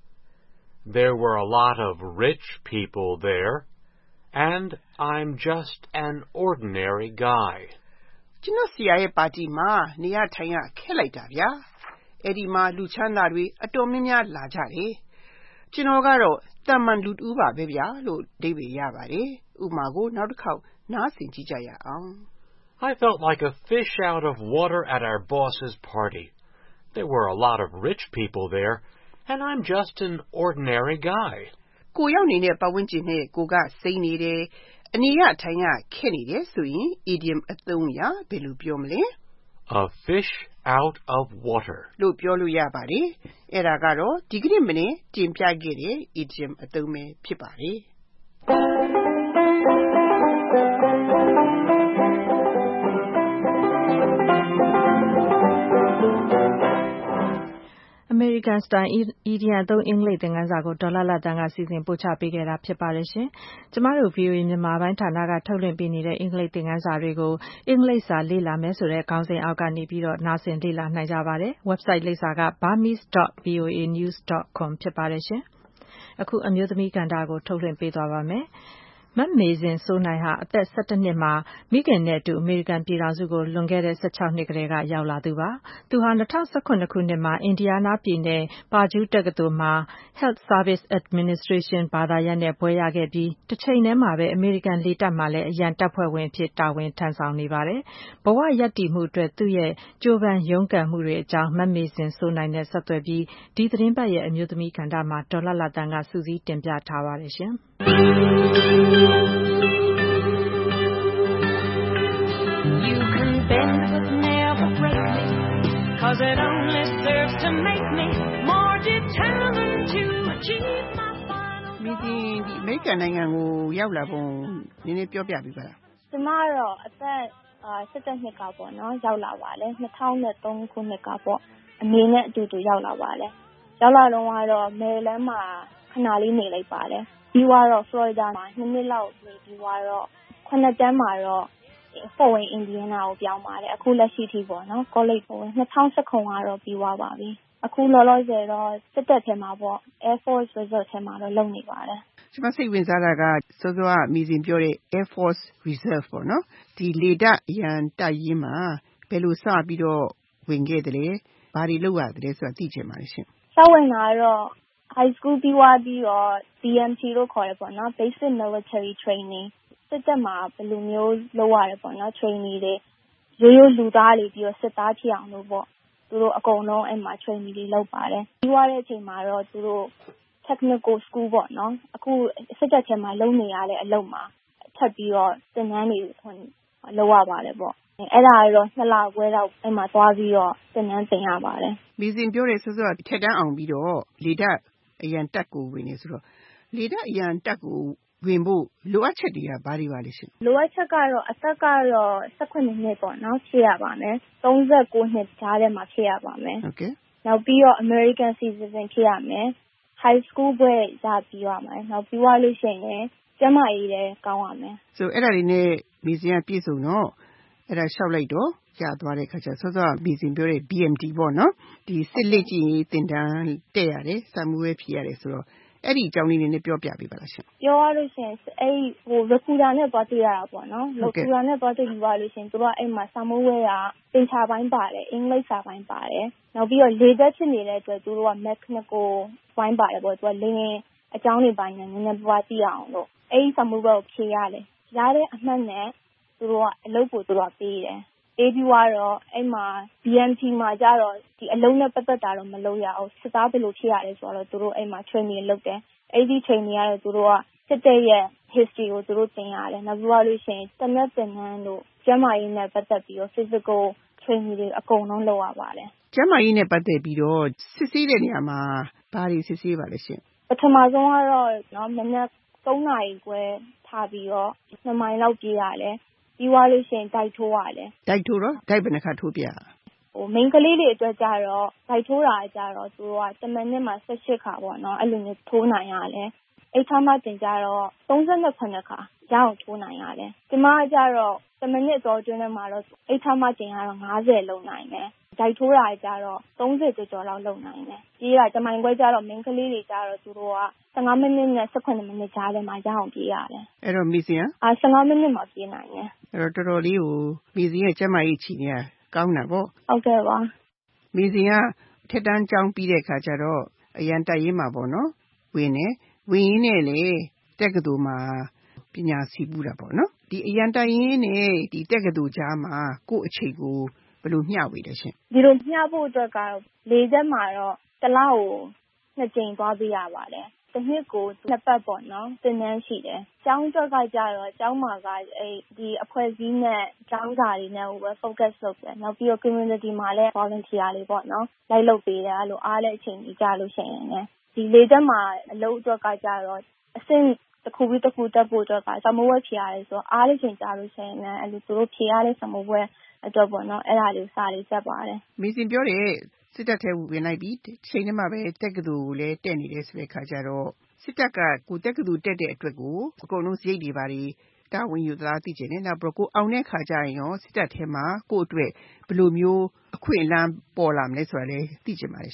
There were a lot of rich people there, and I'm just an ordinary guy. ကျွန်တော်ဆရာရဲ့ပါတီမှာနေရထိုင်ရခက်လိုက်တာဗျာ။အဲ့ဒီမှာလူချမ်းသာတွေအတော်များများလာကြတယ်။ကျွန်တော်ကတော့တမန်လူတူပါပဲဗျာလို့အဓိပ္ပာယ်ရပါတယ်။ဥပမာကိုနောက်တစ်ခေါက်နားဆင်ကြည့်ကြရအောင်။ I felt like a fish out of water at our boss's party. There were a lot of rich people there, and I'm just an ordinary guy. ကိုရောက်နေတဲ့ပတ်ဝန်းကျင်နဲ့ကိုကစိမ့်နေတယ်။အနေရထိုင်ရခက်နေတယ်ဆိုရင် idiom အသုံးရဘယ်လိုပြောမလဲ A fish out of water လို့ပြောလို့ရပါတယ်။အဲ့ဒါကတော့ဒီကနေ့မနေ့တင်ပြခဲ့တဲ့ idiom အသုံးပဲဖြစ်ပါတယ်။ American Style အီဒီယံသုံးအင်္ဂလိပ်သင်ခန်းစာကိုဒေါ်လှလှသန်းကစီစဉ်ပို့ချပေးခဲ့တာဖြစ်ပါတယ်ရှင်။ကျမတို့ V O A မြန်မာပိုင်းဌာနကထုတ်လွှင့်ပေးနေတဲ့အင်္ဂလိပ်သင်ခန်းစာတွေကိုအင်္ဂလိပ်စာလေ့လာမယ်ဆိုတဲ့ခေါင်းစဉ်အောက်ကနေပြီးတော့နားဆင်လေ့လာနိုင်ကြပါတယ်။ Website လိပ်စာက burmese dot voa news dot com ဖြစ်ပါတယ်ရှင်။အခုအမျိုးသမီးကဏ္ဍကိုထုတ်လွှင့်ပေးသွားပါမယ်။ မမေဇင်စိုးနိုင်ဟာအသက်၁၁နှစ်မှာမိခင်နဲ့အတူအမေရိကန်ပြည်ထောင်စုကိုလွန်ခဲ့တဲ့၁၆နှစ်ကတည်းကရောက်လာသူပါ။သူဟာ၂၀၁၇ခုနှစ်မှာအင်ဒီယားနားပြည်နယ်ပါဂျူးတက္ကသိုလ်မှာ Health Service Administration ဘာသာရပ်နဲ့ဘွဲ့ရခဲ့ပြီးတချိန်တည်းမှာပဲအမေရိကန်လေတပ်မှာလည်းအရန်တပ်ဖွဲ့ဝင်အဖြစ်တာဝန်ထမ်းဆောင်နေပါတယ်။ဘဝရပ်တည်မှုအတွက်သူ့ရဲ့ကြိုးပမ်းရုန်းကန်မှုတွေအကြောင်းမမေဇင်စိုးနိုင်နဲ့ဆက်သွယ်ပြီးဒီသတင်းပတ်ရဲ့အမျိုးသမီးကဏ္ဍမှာဒေါ်လှလှသန်းကစုစည်းတင်ပြထားပါတယ်ရှင်။ Cause it only serves to make me more determined to achieve my final goal. ဒီအမေရိကန်နိုင်ငံကိုရောက်လာပုံနည်းနည်းပြောပြပေးပါလား။ကျမတော့အသက်၁၁နှစ်ကပေါ့နော်ရောက်လာပါတယ်၂၀၀၃ခုနှစ်ကပေါ့အမေနဲ့အတူတူရောက်လာပါတယ်ရောက်လာတော့ကတော့မယ်ရီလန်းမှာခဏလေးနေလိုက်ပါတယ်ပြီးတော့ဖလော်ရီဒါမှာနှစ်နှစ်လောက်နေပြီးတော့ခုနှစ်တန်းမှာတော့Fort Wayne Indiana ကိုပြောင်းပါတယ်အခုလက်ရှိထိပေါ့နော် college ကို၂၀၁၇ကတော့ပြီးသွားပါပြီအခုလောလောဆယ်တော့စစ်တပ်ထဲမှာပေါ့ Air Force Reserve ထဲမှာတော့လုပ်နေပါတယ်ကျွန်မစိတ်ဝင်စားတာကစောစောကမိစဉ်ပြောတဲ့ Air Force Reserve ပေါ့နော်ဒီလေတပ်အရန်တပ်ရင်းမှာဘယ်လိုစပြီးတော့ဝင်ခဲ့တယ်လဲဘာတွေလုပ်ရတယ်ဆိုတာသိချင်ပါတယ်ရှင်စဝင်လာတော့ high school ပြီးသွားပြီးတော့ B M T လို့ခေါ်ရပေါ့နော် Basic Military Trainingစစ်တပ်မှာဘယ်လိုမျိုးလုပ်ရတယ်ပေါ့နော် training တွေရိုးရိုးလူသားတွေပြီးတော့စစ်သားဖြစ်အောင်လို့ပေါ့သူတို့အကုန်လုံးအဲ့မှာ training တွေလုပ်ပါတယ်ပြီးသွားတဲ့အချိန်မှာတော့သူတို့ technical school ပေါ့နော်အခုစစ်တပ်ထဲမှာလုပ်နေရတဲ့အလုပ်မှာထပ်ပြီးတော့သင်တန်းတွေလုပ်ရပါတယ်ပေါ့အဲ့ဒါတော့နှစ်လခွဲလောက်အဲ့မှာသွားပြီးတော့သင်တန်းသင်ရပါတယ်မိစဉ်ပြောတဲ့စောစောကထက်တန်းအောင်ပြီးတော့လေတပ်အရန်တပ်ကိုဝင်နေဆိုတော့လေတပ်အရန်တပ်ကိုဝင်ဖို့လိုအပ်ချက်တွေကဘာတွေပါလဲရှင်လိုအပ်ချက်ကတော့အသက်ကတော့၁၇နှစ်ပေါ့နော်ဖြစ်ရပါမယ်၃၉နှစ်ကြားထဲမှာဖြစ်ရပါမယ်ဟုတ်ကဲ့နောက်ပြီးတော့ American citizen ဖြစ်ရမယ် high school ဘွဲ့ရပြီးရမယ်နောက်ပြီးသွားလို့ရှိရင်ကျမကြီးလည်းကောင်းရမယ်ဆိုအဲ့ဒါတွေနဲ့မိစဉ်ကပြည့်စုံတော့အဲ့ဒါလျှောက်လိုက်တော့ရသွားတဲ့ခါကျစောစောမိစဉ်ပြောတဲ့ B M T ပေါ့နော်ဒီစစ်လက်ကျင့်ရေးသင်တန်းတက်ရတယ်စာမှုပဲဖြစ်ရတယ်ဆိုတော့အဲ့ဒီအကြောင်းလေးနည်းနည်းပြောပြပေးပါလားရှင်ပြောရလို့ရှင်အဲ့ဟို recruiter နဲ့ပတ်သက်ရတာပေါ့နော် recruiter နဲ့ပတ်သက်ပြီးပါလို့ရှင်သူတို့အဲ့မှာစာမိုးဝဲကသင်္ချာပိုင်းပါတယ်အင်္ဂလိပ်စာပိုင်းပါတယ်နောက်ပြီးတော့လေသက်ဖြစ်နေတဲ့အတွက်သူတို့က mechanical ပိုင်းပါတယ်ပေါ့သူကလေရင်အကြောင်းတွေပိုင်းနဲ့နည်းနည်းပွားသိအောင်လို့အဲ့ဒီစာမိုးဝဲကိုဖြေရတယ်ရတဲ့အမှတ်နဲ့သူတို့ကအလုပ်ကိုသူတို့ပေးတယ်ပေးပြီးတော့အဲ့မှာ B M T မှာကျတော့ဒီအလုံးနဲ့ပတ်သက်တာတော့မလုပ်ရအောင်စစ်သားဘယ်လိုဖြစ်ရတယ်ဆိုတော့သူတို့အဲ့မှာ training လုပ်တယ်အဲ့ဒီ training ကတော့သူတို့ကစစ်တဲ့ရဲ့ history ကိုသူတို့သင်ရတယ်နောက်ပြီးတော့လို့ရှိရင်တနက်သင်တန်းတို့ကျန်းမာရေးနဲ့ပတ်သက်ပြီးတော့ physical training တွေအကုန်လုံးလုပ်ရပါတယ်ကျန်းမာရေးနဲ့ပတ်သက်ပြီးတော့စစ်ဆေးတဲ့နေရာမှာဘာတွေစစ်ဆေးပါလဲရှင်ပထမဆုံးကတော့နော်မနက်၃နာရီခွဲထားပြီးတော့နှစ်မိုင်လောက်ပြေးရတယ်ပြီးသွားလို့ရှိရင်ဒိုက်ထိုးရတယ်ဒိုက်ထိုးတော့ဒိုက်ဘယ်နှခါထိုးပြဟို main ကလေးတွေအတွက်ကြတော့ဒိုက်ထိုးတာကြတော့သူကတမန်နဲ့မှာ၁၈ခါပေါ့နော်အဲ့လိုမျိုးထိုးနိုင်ရတယ်အိတ်ထားမှတင်ကြတော့၃၂ခါရအောင်ထိုးနိုင်ရတယ်ဒီမှာကြတော့တမန်နဲ့တော့ကျွန်းထဲမှာတော့အိတ်ထားမှတင်ကတော့၅၀လုံးနိုင်တယ်ဒိုက်ထိုးတာကြတော့၃၀ကျော်ကျော်လောက်လုံနိုင်တယ်ပြေးတာတမိုင်ခွဲကြတော့ main ကလေးတွေကြတော့သူတို့က၁၅မိနစ်နဲ့၁၈မိနစ်ကြားထဲမှာရအောင်ပြေးရတယ်အဲ့တော့မိစဉ်ကအာ၁၅မိနစ်မှာပြေးနိုင်တယ်အဲ့တော့တော်တော်လေးကိုမိစဉ်ရဲ့ကျန်းမာရေးအခြေအနေကကောင်းတာပေါ့ဟုတ်ကဲ့ပါမိစဉ်ကထက်တန်းကျောင်းပြီးတဲ့ခါကျတော့အရန်တက်ရေးမှာပေါ့နော်ဝင်နေဝင်ရင်းနဲ့လေတက္ကသိုလ်မှာပညာစီပူးတာပေါ့နော်ဒီအရန်တက်ရင်းနဲ့ဒီတက္ကသိုလ်ကြားမှာကိုယ့်အချိန်ကိုဘယ်လိုမျှဝေလဲရှင်ဒီလိုမျှဖို့အတွက်ကတော့လေသက်မှာတော့တစ်လကိုနှစ်ကြိမ်သွားပေးရပါတယ်တစ်နှစ်ကိုနှစ်ပတ်ပေါ့နော်သင်တန်းရှိတယ်ကျောင်းအတွက်ကကြတော့ကျောင်းမှာကအဲ့ဒီအဖွဲ့အစည်းနဲ့ကျောင်းစာတွေနဲ့ဟိုပဲ focus လုပ်တယ်နောက်ပြီးတော့ community မှာလည်း volunteer တွေပေါ့နော်လိုက်လုပ်ပေးတယ်အဲ့လိုအားလည်းအချိန်ကြီးကြလို့ရှိရင်လည်းဒီလေသက်မှာအလုပ်အတွက်ကကြတော့အဆင့်တစ်ခုပြီးတစ်ခုတက်ဖို့အတွက်ကစမိုးဝဲဖြေရတယ်ဆိုတော့အားလည်းချိန်ကြလို့ရှိရင်လည်းအဲ့လိုသူတို့ဖြေရတဲ့စမိုးဝဲအတွက်ပေါ့နော်အဲ့ဒါလေးစာလေးတက်ပါတယ်မိစဉ်ပြောတဲ့စစ်တပ်ထဲဝင်လိုက်ပြီးချိန်ထဲမှာပဲတက္ကသိုလ်ကိုလည်းတက်နေတယ်ဆိုတဲ့ခါကျတော့စစ်တပ်ကကိုတက္ကသိုလ်တက်တဲ့အတွက်ကိုအကုန်လုံးစရိတ်တွေပါတယ်တာဝန်ယူသလားသိချင်တယ်နောက်ပြီးကိုအောင်တဲ့ခါကျရင်ရောစစ်တပ်ထဲမှာကိုအတွက်ဘယ်လိုမျိုးအခွင့်အလမ်းပေါ်လာမလဲဆိုတာလည်းသိချင်ပါတယ်ရှင်အ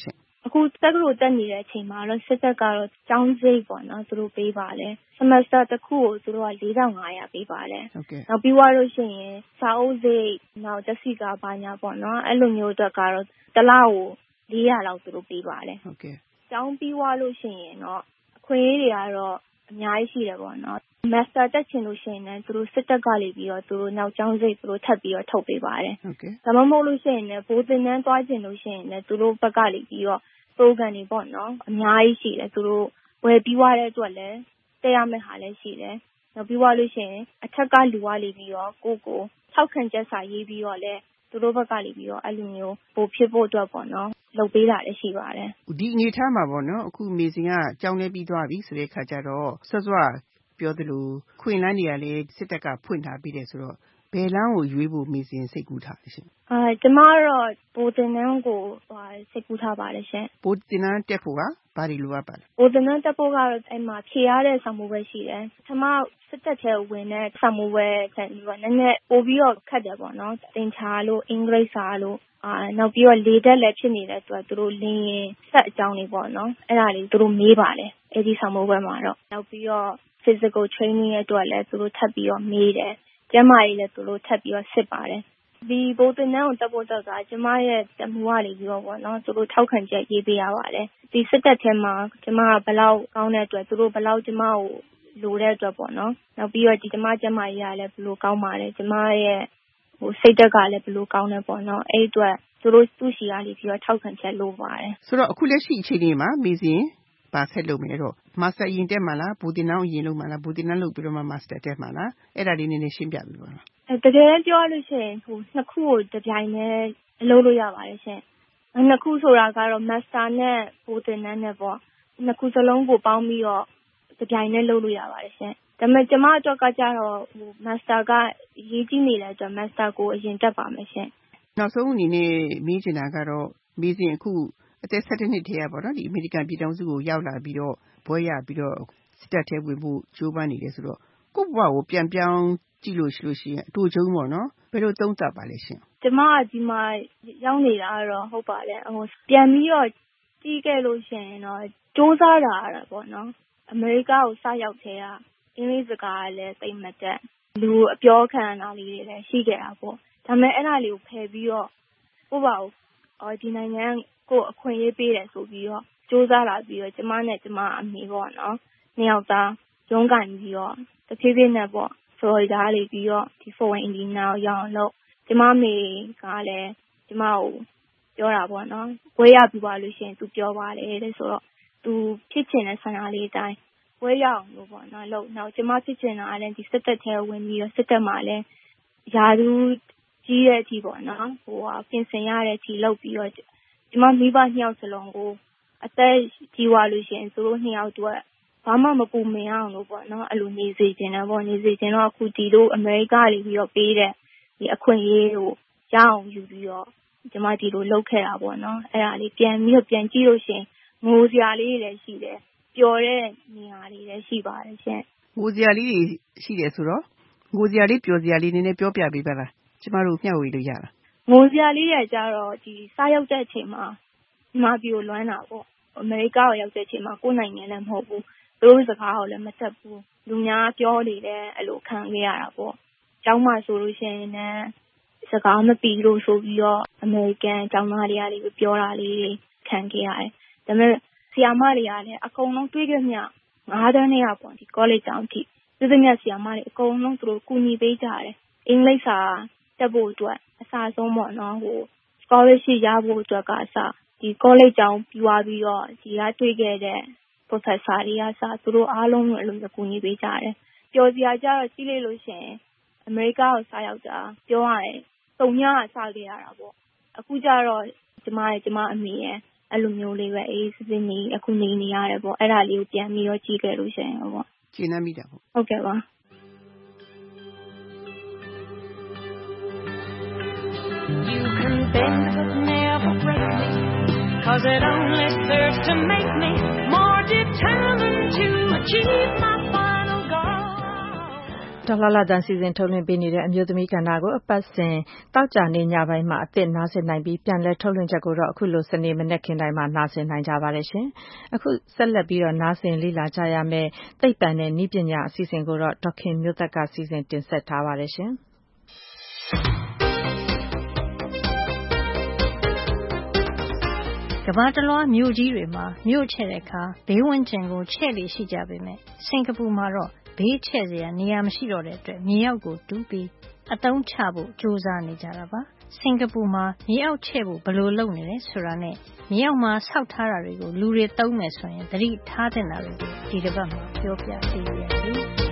အခုတက္ကသိုလ်တက်နေတဲ့အချိန်မှာတော့စစ်တပ်ကတော့ကျောင်းစိတ်ပေါ့နော်သူတို့ပေးပါတယ် semester တစ်ခုကိုသူတို့က၄ထောင်၅ရာပေးပါတယ်နောက်ပြီးသွားလို့ရှိရင်စာအုပ်စိတ်နောက်တက်စီကဘာညာပေါ့နော်အဲ့လိုမျိုးအတွက်ကတော့တစ်လကို၄ရာလောက်သူတို့ပေးပါတယ်ဟုတ်ကဲ့ကျောင်းပြီးသွားလို့ရှိရင်တော့အခွင့်အရေးတွေကတော့အများကြီးရှိတယ်ပေါ့နော် master တက်ချင်လို့ရှိရင်လည်းသူတို့စစ်တပ်ကလေးပြီးတော့သူတို့နောက်ကျောင်းစိတ်သူတို့ထပ်ပြီးတော့ထုတ်ပေးပါတယ်ဟုတ်ကဲ့ဒါမှမဟုတ်လို့ရှိရင်လည်းဘိုးသင်တန်းသွားချင်လို့ရှိရင်လည်းသူတို့ဘက်ကလေးပြီးတော့ program တွေပေါ့နော်အများကြီးရှိတယ်သူတို့ဝယ်ပြီးွားတဲ့အတွက်လည်းတက်ရမယ့်ဟာလည်းရှိတယ်နောက်ပြီးွားလို့ရှိရင်အထက်ကလူဝါလေးပြီးတော့ကိုကိုထောက်ခံချက်စာရေးပြီးတော့လည်းသူတို့ဘက်ကလေးပြီးတော့အဲ့လိုမျိုးပို့ဖြစ်ဖို့အတွက်ပေါ့နော်လုပ်ပေးတာလည်းရှိပါတယ်ဒီအနေထားမှာပေါ့နော်အခုမေစင်ကကြောင်းလဲပြီးသွားပြီဆိုတဲ့ခါကျတော့ဆွတ်ဆွတ်ပြောသလိုခွင့်လန်းနေရလေစစ်တပ်ကဖွင့်ထားပြီးတယ်ဆိုတော့ဘယ်လမ်းကိုရွေးဖို့မေစင်စိတ်ကူးထားလဲရှင်အဲကျမတော့ဘိုးတင်နန်းကိုစိတ်ကူးထားပါတယ်ရှင်ဘိုးတင်နန်းတက်ဖို့ကဘာတွေလိုအပ်ပါလဲဘိုးတင်နန်းတက်ဖို့ကတော့အဲ့မှာဖြေရတဲ့ဆောင်မှုပဲရှိတယ်ကျမစစ်တပ်ထဲဝင်တဲ့ဆောင်မှုပဲဆက်ပြီးတော့နည်းနည်းပို့ပြီးတော့ခက်တယ်ပေါ့နော်သင်္ချာလို့အင်္ဂလိပ်စာလို့အာနောက်ပြီးတော့လေတက်လည်းဖြစ်နေတဲ့အတွက်သူတို့လင်းရင်ဆက်အကြောင်းတွေပေါ့နော်အဲ့ဒါလေးသူတို့မေးပါတယ်အဲ့ဒီဆောင်မှုပဲမှာတော့နောက်ပြီးတော့ physical training ရဲ့အတွက်လည်းသူတို့ထပ်ပြီးတော့မေးတယ်ကျမကြီးလည်းသူတို့ထပ်ပြီးတော့စစ်ပါတယ်ဒီဘိုးတင်နန်းကိုတက်ဖို့တက်ကကျမရဲ့တမှုရလေးပြီးတော့ပေါ့နော်သူတို့ထောက်ခံချက်ရေးပေးရပါတယ်ဒီစစ်တပ်ထဲမှာကျမကဘလောက်ကောင်းတဲ့အတွက်သူတို့ဘလောက်ကျမကိုလိုတဲ့အတွက်ပေါ့နော်နောက်ပြီးတော့ဒီကျမကျမကြီးကလည်းဘလို့ကောင်းပါတယ်ကျမရဲ့ဟိုစိတ်ဓာတ်ကလည်းဘလို့ကောင်းတယ်ပေါ့နော်အဲ့အတွက်သူတို့သူ့ရှိရလေးပြီးတော့ထောက်ခံချက်လိုပါတယ်ဆိုတော့အခုလက်ရှိအချိန်လေးမှာမေစင်ပါဆက်လုပ်မယ်တော့မာစတာရင်တက်မှာလားဘူတင်နန်းရင်လုပ်မှာလားဘူတင်နန်းလုပ်ပြီးတော့မှမာစတာတက်မှာလားအဲ့ဒါလေးနည်းနည်းရှင်းပြပေးပါလားအဲတကယ်ပြောလို့ရှိရင်ဟိုနှစ်ခုကိုတစ်ပြိုင်တည်းလုပ်လို့ရပါတယ်ရှင်နှစ်ခုဆိုတာကတော့မာစတာနဲ့ဘူတင်နန်းနဲ့ပေါ့နှစ်ခုစလုံးကိုပေါင်းပြီးတော့တစ်ပြိုင်တည်းလုပ်လို့ရပါတယ်ရှင်ဒါပေမဲ့ကျမအတွက်ကကြတော့ဟိုမာစတာကရေးကြည့်နေတဲ့အတွက်မာစတာကိုအရင်တက်ပါမယ်ရှင်နောက်ဆုံးအနေနဲ့မေးချင်တာကတော့မေစင်အခုအသက်၁၁နှစ်ထဲရပါတော့ဒီအမေရိကန်ပြည်ထောင်စုကိုရောက်လာပြီးတော့ဘွဲရပြီးတော့စစ်တပ်ထဲဝင်ဖို့ကြိုးပမ်းနေတယ်ဆိုတော့ကိုယ့်ဘဝကိုပြန်ပြောင်းကြည့်လို့ရှိလို့ရှိရင်အတူချုံပေါ့နော်ဘယ်လိုသုံးသပ်ပါလဲရှင်ကျမကဒီမှာရောက်နေတာတော့ဟုတ်ပါတယ်ဟိုပြန်ပြီးတော့ကြည့်ခဲ့လို့ရှိရင်တော့စူးစမ်းတာရပေါ့နော်အမေရိကကိုစရောက်သေးတာအင်္ဂလိပ်စကားလည်းသိမတက်လူအပြောခံတာလေးတွေလည်းရှိခဲ့တာပေါ့ဒါပေမဲ့အဲ့ဒါလေးကိုဖယ်ပြီးတော့ကိုယ့်ဘာကိုအော်ဒီနိုင်ငံကိုအခွင့်အရေးပေးတယ်ဆိုပြီးတော့စူးစမ်းလာပြီးတော့ကျမနဲ့ကျမအမေပေါ့နော်နှစ်ယောက်သားရုန်းကန်ပြီးတော့တဖြည်းဖြည်းနဲ့ပေါ့ဆိုတော့ဒါလေးပြီးတော့ဒီ Foreign Indiana ကိုရောက်အောင်လုပ်ကျမမေကလည်းကျမကိုပြောတာပေါ့နော်ဝဲရပြီးပါလို့ရှိရင်သူပြောပါတယ်တဲ့ဆိုတော့သူဖြစ်ချင်တဲ့ဆန္ဒလေးအတိုင်းဝဲရအောင်လို့ပေါ့နော်လို့နောက်ကျမဖြစ်ချင်တာလည်းဒီစစ်တပ်ထဲဝင်ပြီးတော့စစ်တပ်မှာလည်းယာသူကြီးတဲ့အထိပေါ့နော်ဟိုပြင်ဆင်ရတဲ့အထိလုပ်ပြီးတော့ကျမမိဘနှစ်ယောက်စလုံးကိုအသက်ကြီးသွားလို့ရှိရင်သူတို့နှစ်ယောက်တော့ဘာမှမပူမင်အောင်လို့ပေါ့နော်အဲ့လိုနေစေချင်တယ်ပေါ့နေစေချင်တော့အခုဒီလိုအမေရိကလေးပြီးတော့ပေးတဲ့ဒီအခွင့်အရေးကိုရအောင်ယူပြီးတော့ကျမဒီလိုလုပ်ခဲ့တာပေါ့နော်အဲ့ဒါလေးပြန်ပြီးတော့ပြန်ကြည့်လို့ရှိရင်ငိုစရာလေးတွေလည်းရှိတယ်ပျော်တဲ့နေရာလေးလည်းရှိပါတယ်ရှင်ငိုစရာလေးတွေရှိတယ်ဆိုတော့ငိုစရာလေးပျော်စရာလေးနည်းနည်းပြောပြပေးပါလားကျမတို့မျှဝေလို့ရတာငိုစရာလေးတွေကြတော့ဒီစားရောက်တဲ့အချိန်မှာဒီမှာပြီးကိုလွမ်းတာပေါ့အမေရိကကိုရောက်တဲ့အချိန်မှာကိုယ်နိုင်ငံလည်းမဟုတ်ဘူးသူတို့စကားကိုလည်းမတက်ဘူးလူများပြောနေတယ်အဲ့လိုခံခဲ့ရတာပေါ့ကျောင်းမှာဆိုလို့ရှိရင်လည်းစကားမပြီးလို့ဆိုပြီးတော့အမေရိကန်ကျောင်းသားတွေကလေးပြောတာလေးခံခဲ့ရတယ်ဒါပေမဲ့ဆီယာမတွေကလည်းအကုန်လုံးတွေးကြမြငါးတန်းနဲ့ပေါ့ဒီ college ကျောင်းအထိသူတို့မြဆီယာမတွေအကုန်လုံးသူတို့ကူညီပေးကြတယ်အင်္ဂလိပ်စာတက်ဖို့အတွက်အစားဆုံးပေါ့နော်ဟို scholarship ရဖို့အတွက်ကအစားဒီ college ကျောင်းပြီးသွားပြီးတော့ဒီကတွေ့ခဲ့တဲ့ professor တွေကစားသူတို့အားလုံးကိုအလိုကူညီပေးကြတယ်ပျော်စရာကြတော့ကြည့်လိုက်လို့ရှင်အမေရိကကိုစားရောက်တာပြောရရင်တုံညကစားခဲ့ရတာပေါ့အခုကျတော့ကျမရဲ့ကျမအမေရဲ့အဲ့လိုမျိုးလေးပဲအေးစစ်စစ်နေအခုနေနေရတယ်ပေါ့အဲ့ဒါလေးကိုပြန်ပြီးတော့ကြည့်ခဲ့လို့ရှင်ပေါ့ရှင်းနှမိတာပေါ့ဟုတ်ကဲ့ပါ You can bend but never break me, 'cause it only serves to make me more determined to achieve my final goal. ဒေါ်လာလာတန်စီစဉ်ထုတ်လွှင့်ပေးနေတဲ့အမျိုးသမီးကဏ္ဍကိုအပတ်စဉ်တောက်ကြနေညပိုင်းမှာအသစ်နားဆင်နိုင်ပြီးပြန်လည်ထုတ်လွှင့်ချက်ကိုတော့အခုလိုစနေမနေ့ခင်တိုင်းမှာနားဆင်နိုင်ကြပါတယ်ရှင်။အခုဆက်လက်ပြီးတော့နားဆင်လေ့လာကြရမယ့်သိပ္ပံနဲ့နည်းပညာအစီအစဉ်ကိုတော့ဒေါခင်မျိုးသက်ကစီစဉ်တင်ဆက်ထားပါတယ်ရှင်။ကမ္ဘာတလွှားမြို့ကြီးတွေမှာမြို့ချဲ့တဲ့အခါဘေးဝန်းကျင်ကိုချဲ့လေရှိကြပေမဲ့စင်ကာပူမှာတော့ဘေးချဲ့စရာနေရာမရှိတော့တဲ့အတွက်မြေအောက်ကိုတူးပြီးအသုံးချဖို့ကြိုးစားနေကြတာပါစင်ကာပူမှာမြေအောက်ချဲ့ဖို့ဘယ်လိုလုပ်နေလဲဆိုတာနဲ့မြေအောက်မှာဆောက်ထားတာတွေကိုလူတွေသုံးမယ်ဆိုရင်သတိထားသင့်တာတွေကိုဒီတစ်ပတ်မှာပြောပြပေးရစီ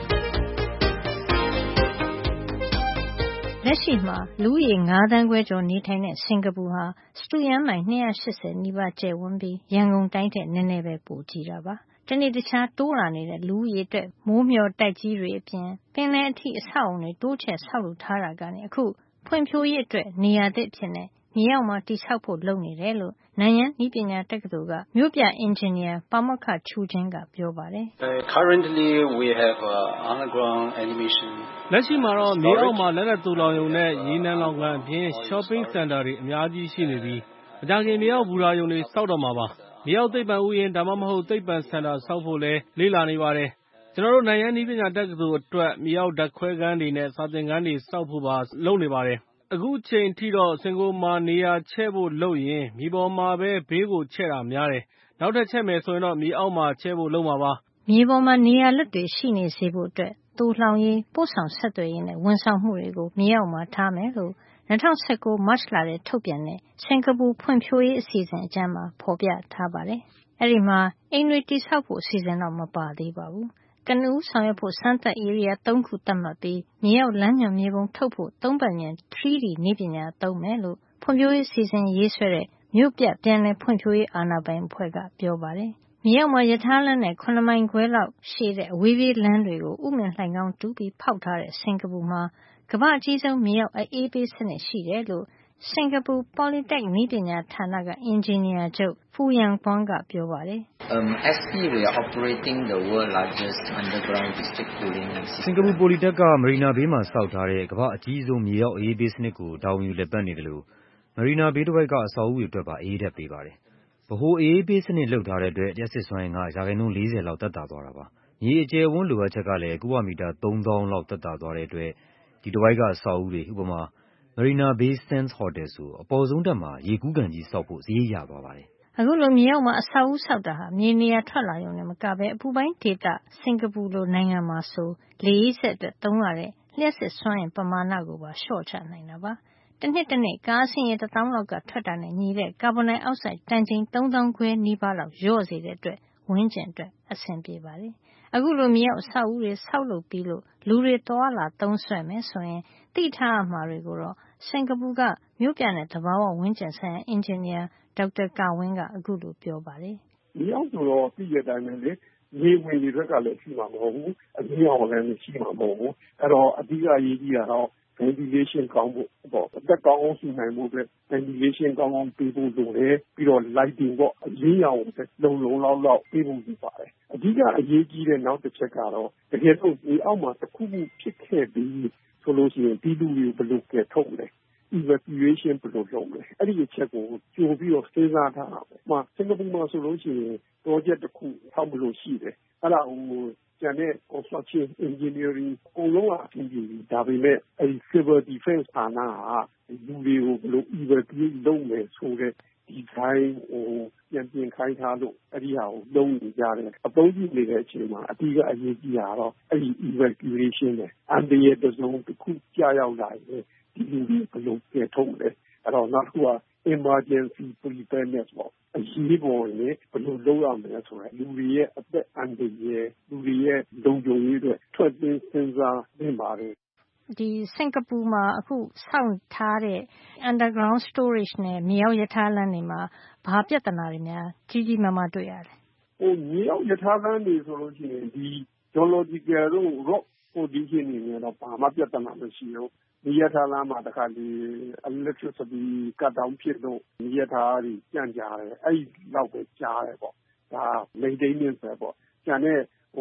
လက်ရှိမှာလူဦးရေ၅သန်းခွဲကျော်နေထိုင်တဲ့စင်ကာပူဟာစတုရန်းမိုင်၂၈၀နီးပါးကျယ်ဝန်းပြီးရန်ကုန်တိုင်းထက်နည်းနည်းပဲပိုကြီးတာပါတနေ့တခြားတိုးလာနေတဲ့လူဦးရေအတွက်မိုးမျှော်တိုက်ကြီးတွေအပြင်ပင်လယ်အထိအဆောက်အုံတွေတိုးချဲ့ဆောက်လုပ်ထားတာကနေအခုဖွံ့ဖြိုးရေးအတွက်နေရာသစ်ဖြစ်နေမြေအောက်မှာတိဆောက်ဖို့လုပ်နေတယ်လို့နိုင်ရန်ဤပညာတက္ကသိုလ်ကမြို့ပြအင်ဂျင်နီယာပါမောက္ခချူချင်းကပြောပါတယ် Currently we have uh, underground animation လက်ရှိမှာတော့မြေအောက်မှာလက်နက်တူလောင်ရုံနဲ့ရေနံလောင်ကန်အပြင် shopping center တွေအများကြီးရှိနေပြီးအကြခင်မြေအောက်ဘူရာယုံတွေစောက်တော့မှာပါမြေအောက်သိပ္ပံဥယျာဉ်ဒါမှမဟုတ်သိပ္ပံစင်တာဆောက်ဖို့လဲလေ့လာနေပါတယ်ကျွန်တော်တို့နိုင်ရန်ဤပညာတက္ကသိုလ်အတွက်မြေအောက်ဓာတ်ခွဲခန်းတွေနဲ့စာသင်ခန်းတွေစောက်ဖို့ပါလုပ်နေပါတယ်အခုချိန်ထိတော့စင်ကာပူမှာနေရာချဲ့ဖို့လုပ်ရင်မြေပေါ်မှာပဲဘေးကိုချဲ့တာများတယ်နောက်ထပ်ချဲ့မယ်ဆိုရင်တော့မြေအောက်မှာချဲ့ဖို့လုပ်မှာပါမြေပေါ်မှာနေရာလွတ်တွေရှိနေစေဖို့အတွက်တူလှောင်ရေးပို့ဆောင်ဆက်သွယ်ရေးနဲ့ဝန်ဆောင်မှုတွေကိုမြေအောက်မှာထားမယ်လို့၂၀၁၉မတ်လထဲထုတ်ပြန်တဲ့စင်ကာပူဖွံ့ဖြိုးရေးအစီအစဉ်အကျမ်းမှာဖော်ပြထားပါတယ်အဲ့ဒီမှာအိမ်တွေတိဆောက်ဖို့အစီအစဉ်တော့မပါသေးပါဘူးကနဦးဆောင်ရွက်ဖို့စမ်းသပ်ဧရိယာ၃ခုသတ်မှတ်ပြီးမြေအောက်လမ်းညွှန်မြေပုံထုတ်ဖို့သုံးပတ်မြန် သရီဒီ နည်းပညာသုံးမယ်လို့ဖွံ့ဖြိုးရေးစီစဉ်ရေးဆွဲတဲ့မြို့ပြပြန်လည်ဖွံ့ဖြိုးရေးအာဏာပိုင်အဖွဲ့ကပြောပါတယ်မြေအောက်မှာရထားလမ်းနဲ့၇မိုင်ခွဲလောက်ရှည်တဲ့အဝေးပြေးလမ်းတွေကိုဥမင်လှိုဏ်ခေါင်းတူးပြီးဖောက်ထားတဲ့စင်ကာပူမှာကမ္ဘာအကြီးဆုံးမြေအောက်အအေးပေးစနစ်ရှိတယ်လို့စင်ကာပူ Polytech နည်းပညာဌာနကအင်ဂျင်နီယာချုပ် Foo Yang Pon ကပြောပါတယ် um, S P we are operating the world largest underground district cooling system စင်ကာပူ Polytech ကမရီနာဘေးမှာစောက်ထားတဲ့ကမ္ဘာအကြီးဆုံးမြေအောက်အေးပေးစနစ်ကိုတာဝန်ယူလက်ပတ်နေတယ်လို့မရီနာဘေးတစ်ဝိုက်ကအဆောက်အဦတွေအတွက်ပါအေးဓာတ်ပေးပါတယ်ဗဟိုအေးပေးစနစ်လုပ်ထားတဲ့အတွက်လျှပ်စစ်စွမ်းအင်ကရာခိုင်နှုန်း၄၀လောက်သက်သာသွားတာပါမြေအကျယ်ဝန်းလိုအပ်ချက်ကလည်းကုဗမီတာသုံးသောင်းလောက်သက်သာသွားတဲ့အတွက်ဒီတစ်ဝိုက်ကအဆောက်အဦတွေဥပမာMarina Bay Sands Hotel ဆိုအပေါ်ဆုံးတက်မှာရေကူးကန်ကြီးဆောက်ဖို့ဈေးရသွားပါတယ်အခုလိုမြေအောက်မှာအဆောက်အဦဆောက်တာဟာမြေနေရာထွက်လာရုံနဲ့မကဘဲအပူပိုင်းဒေသစင်ကာပူလိုနိုင်ငံမှာဆိုလေအေးစက်အတွက်သုံးရတဲ့လျှပ်စစ်စွမ်းအင်ပမာဏကိုပါလျှော့ချနိုင်တာပါတနှစ်တနှစ်ကားအဆင်းရေတစ်သောင်းလောက်ကထွက်တာနဲ့ညီတဲ့ကာဗွန်ဒိုင်အောက်ဆိုက်တန်ချိန်သုံးသောင်းခွဲနီးပါးလောက်လျော့စေတဲ့အတွက်ဝန်းကျင်အတွက်အဆင်ပြေပါတယ်အခုလိုမြေအောက်အဆောက်အဦတွေဆောက်လုပ်ပြီးလို့လူတွေသွားလာသုံးစွဲမယ်ဆိုရင်သိထားရမှာတွေကိုတော့စင်ကာပူကမြို့ပြနဲ့သဘာဝဝန်းကျင်ဆိုင်ရာအင်ဂျင်နီယာဒေါက်တာကာဝင်းကအခုလိုပြောပါတယ်။မြေအောက်ဆိုတော့ပြည်ရတိုင်းပဲလေမြေဝင်တွေဘက်ကလည်းရှိမှာမဟုတ်ဘူးအမြေအောက်လည်းရှိမှာမဟုတ်ဘူးအဲ့တော့အဓိကအရေးကြီးတာတော့ ventilation ကောင်းဖို့ပေါ့အသက်ကောင်းအောင်ရှိနိုင်ဖို့အတွက် ventilation ကောင်းအောင်ပေးဖို့လိုတယ်ပြီးတော့ lighting ပေါ့အရင်းရောင်လုံလုံလောက်လောက်ပေးဖို့လိုပါတယ်အဓိကအရေးကြီးတဲ့နောက်တစ်ချက်ကတော့တကယ်လို့မြေအောက်မှာတစ်ခုခုဖြစ်ခဲ့ပြီးဆိုလို့ရှိရင်ပြည်သူတွေဘယ်လိုကယ်ထုတ်လဲevacuation ဘယ်လိုလုပ်မလဲအဲ့ဒီအချက်ကိုကြိုပြီးတော့စဉ်းစားထားတာပေါ့။မှာစင်ကာပူမှာဆိုလို့ရှိရင် project တစ်ခုထောက်မလို့ရှိတယ်။အဲ့ဒါဟိုကျန်တဲ့ construction engineering အကုန်လုံးအပြင်ပြည်ဒါပေမဲ့အဲ့ဒီ civil defense ဌာနကလူတွေကိုဘယ်လို evacuate လုပ်မယ်ဆိုတဲ့ဒီတိုင်းဟိုပြန်ပြင်ခိုင်းထားလို့အဲ့ဒီဟာကိုလုံးနေကြတယ်အသုံးပြုနေတဲ့အချိန်မှာအတိကအရေးကြီးတာတော့အဲ့ဒီ evacuation နဲ့အန်ဒီရဲ့တစုံတစ်ခုကြာရောက်လာရင်ဒီလူတွေဘယ်လိုကယ်ထုတ်လဲအဲ့တော့နောက်တစ်ခုက emergency preparedness ပေါ့အရေးပေါ်လေဘယ်လိုလုပ်ရမလဲဆိုတော့လူတွေရဲ့အသက်အန္တရာယ်လူတွေရဲ့လုံခြုံရေးတွေထွက်ပြီးစဉ်းစားနေပါတယ်ဒီစင်ကာပူမှာအခုစောင့်ထားတဲ့ underground storage နဲ့မြေအောက်ရထားလမ်းတွေမှာဘာပြဿနာတွေများကြီးကြီးမားမားတွေ့ရလဲဟိုမြေအောက်ရထားလမ်းတွေဆိုလို့ရှိရင်ဒီ geological တို့ rock condition တွေနဲ့တော့ဘာမှပြဿနာမရှိဘူးမြေရထားလမ်းမှာတခါဒီ electricity cut down ဖြစ်လို့မြေရထားတွေကြန့်ကြာတယ်အဲ့ဒီလောက်ပဲကြားတယ်ပေါ့ဒါ maintenance ပဲပေါ့ကျန်တဲ့ဟို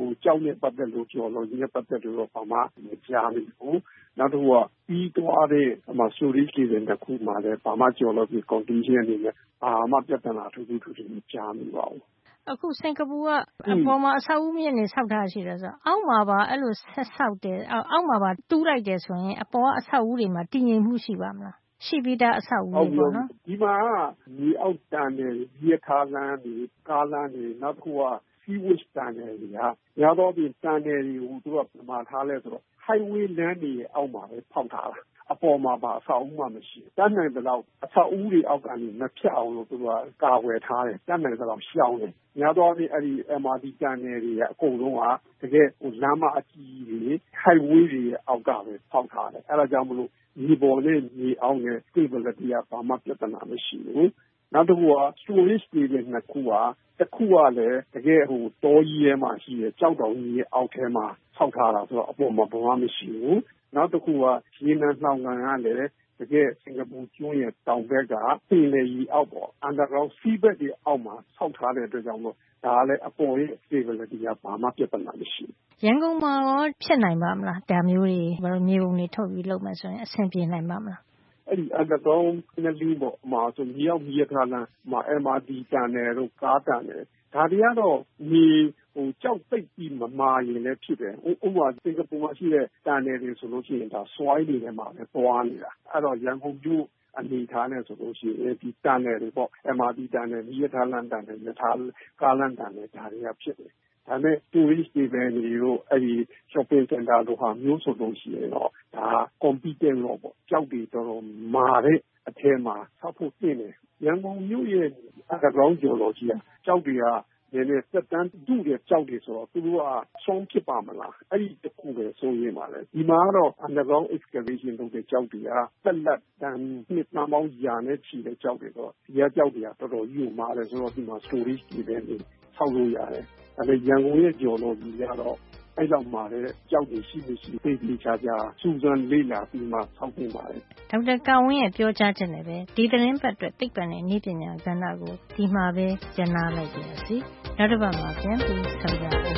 ကြောက်နဲ့ပတ်သက်လို့ကျော်လို့ဒီနဲ့ပတ်သက်လို့ဘာမှမကြားမိဘူးနောက်တစ်ခုကပြီးသွားတဲ့အမှ storage တွေနဲ့ခုမှလည်းဘာမှကျော်လို့ဒီ condition အနေနဲ့ဘာမှပြဿနာထူးထူးထူးထူးမကြားမိပါဘူးအခုစင်ကာပူကအပေါ်မှာအဆောက်အဦမြင့်နေဆောက်ထားရှိတယ်ဆိုတော့အောက်မှာပါအဲ့လိုဆက်ဆောက်တယ်အောက်မှာပါတူးလိုက်တယ်ဆိုရင်အပေါ်ကအဆောက်အဦတွေမှာတည်ငြိမ်မှုရှိပါမလားရှိပြီးသားအဆောက်အဦတွေပေါ့နော်ဒီမှာဒီအောက်တန်တယ်ဒီထားလန်းဒီကားလန်းဒီနောက်တစ်ခုက seaway တန်တယ်ကြီးဟာရတော့ဒီတန်တယ်ကြီးဟိုသူကမှာထားလဲဆိုတော့ highway လမ်းတွေအောက်မှာပဲဖောက်ထားတာအပေါ်မှာပါအဆောက်အဦမှမရှိတန်းနိုင်တဲ့လောက်အဆောက်အဦတွေအောက်ကနေမဖြတ်အောင်လို့သူကကာဝယ်ထားတယ်တန်းနိုင်တဲ့လောက်ရှောင်းတယ်ညာတော့ဒီအဲ့ဒီ M R T တန်တယ်ကြီးအကုန်လုံးကတကယ်ဟိုလမ်းမအကြီးကြီး highway တွေအောက်ကပဲဖောက်ထားတယ်အဲ့ဒါကြောင့်မလို့ဒီပေါ်နဲ့ဒီအောင်နဲ့ stability ကဘာမှပြဿနာမရှိဘူးနောက်တစ်ခုက storage တွေနဲ့နှစ်ခုကတစ်ခုကလည်းတကယ်ဟိုတောကြီးထဲမှာရှိတဲ့ကြောက်တောင်ကြီးအောက်ထဲမှာဆောက်ထားတာဆိုတော့အပေါ်မှာဘာမှမရှိဘူးနောက်တစ်ခုကရေနံနှောင်ကန်ကလည်းတကယ်စင်ကာပူကျွန်းရဲ့တောင်ဘက်ကပြည်လေကြီးအောက်ပေါ် underground seabed တွေအောက်မှာဆောက်ထားတဲ့အတွက်ကြောင့်မို့ဒါလည်းအပေါ်ရဲ့ stability ကဘာမှပြဿနာမရှိဘူးရန်ကုန်မှာရောဖြစ်နိုင်ပါမလားဒါမျိုးတွေဘာလို့မြေပုံတွေထုတ်ပြီးလုပ်မယ်ဆိုရင်အဆင်ပြေနိုင်ပါမလားအဲ့ဒီ underground နဲ့လီးပေါ့မှာဆိုမြေရောက်မြေထားလမ်းမှာ M R T တန်တယ်တို့ကားတန်တယ်ဒါတွေကတော့မြေဟိုကြောက်ပိတ်ပြီးမမာရင်လည်းဖြစ်တယ်ဥပမာစင်ကာပူမှာရှိတဲ့တန်တယ်တွေဆိုလို့ရှိရင်ဒါ soil တွေထဲမှာပဲပွားနေတာအဲ့တော့ရန်ကုန်မြို့အနေထားနဲ့ဆိုလို့ရှိရင်ဒီတန်တယ်တွေပေါ့ M R T တန်တယ်မြေထားလမ်းတန်တယ်မြေထားကားလမ်းတန်တယ်ဒါတွေကဖြစ်တယ်ဒါနဲ့ tourist တွေပဲနေလို့အဲ့ဒီ shopping center တို့ဟာမျိုးဆိုလို့ရှိရင်တော့ဒါ competent တော့ပေါ့ကြောက်တွေတော်တော်မာတဲ့အထဲမှာဆောက်ဖို့ပြင်တယ်ရန်ကုန်မြို့ရဲ့ underground geology ကကြောက်တွေကနည်းနည်းသက်တမ်းတူတဲ့ကြောက်တွေဆိုတော့သူတို့ကဆုံးဖြစ်ပါမလားအဲ့ဒီတစ်ခုပဲဆိုရင်ပါလေဒီမှာတော့ underground excavation လုပ်တဲ့ကြောက်တွေကတက်လက်တန်နှစ်နာမောင်းရာနဲ့ချီတဲ့ကြောက်တွေတော့ဒီကကြောက်တွေကတော်တော်ယူမာတယ်ဆိုတော့ဒီမှာ storage တွေပဲနေဆောက်လို့ရတယ်အဲ့ဒါရန်ကုန်ရဲ့ geology ကတော့အဲ့လောက်မှာလည်းကြောက်တွေရှိမရှိသိသိချာချာစူးစမ်းလေ့လာပြီးမှဆောက်တင်ပါတယ်ဒေါက်တာကာဝင်းရဲ့ပြောကြားချက်နဲ့ပဲဒီသတင်းပတ်အတွက်သိပ္ပံနဲ့နည်းပညာကဏ္ဍကိုဒီမှာပဲကျန်နာလိုက်ပါစီနောက်တစ်ပတ်မှာပြန်ပြီးဆက်ကြအောင်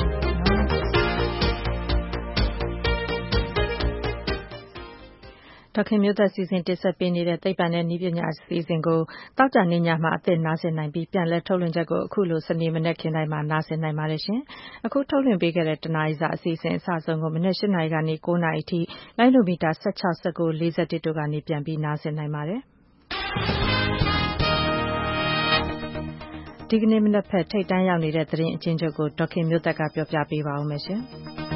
ဒေါက်ခင်မျိုးသက်စီစဉ်တင်ဆက်ပေးနေတဲ့သိပ္ပံနဲ့နည်းပညာအစီအစဉ်ကိုတောက်ကြနေညမှာအသစ်နားဆင်နိုင်ပြီးပြန်လည်ထုတ်လွှင့်ချက်ကိုအခုလိုစနေမနေ့ခင်တိုင်းမှာနားဆင်နိုင်ပါတယ်ရှင်။အခုထုတ်လွှင့်ပေးခဲ့တဲ့တနားရီစာအစီအစဉ်အစဆုံးကိုမနေ့၈နာရီကနေ၉နာရီအထိလိုင်းဒိုမီတာ၁၆ ၁၉ ၄၁တို့ကနေပြန်ပြီးနားဆင်နိုင်ပါတယ်။ဒီကနေ့မနက်ဖက်ထိတ်တန်းရောက်နေတဲ့သတင်းအချင်းချုပ်ကိုဒေါက်ခင်မျိုးသက်ကပြောပြပေးပါဦးမယ်ရှင်။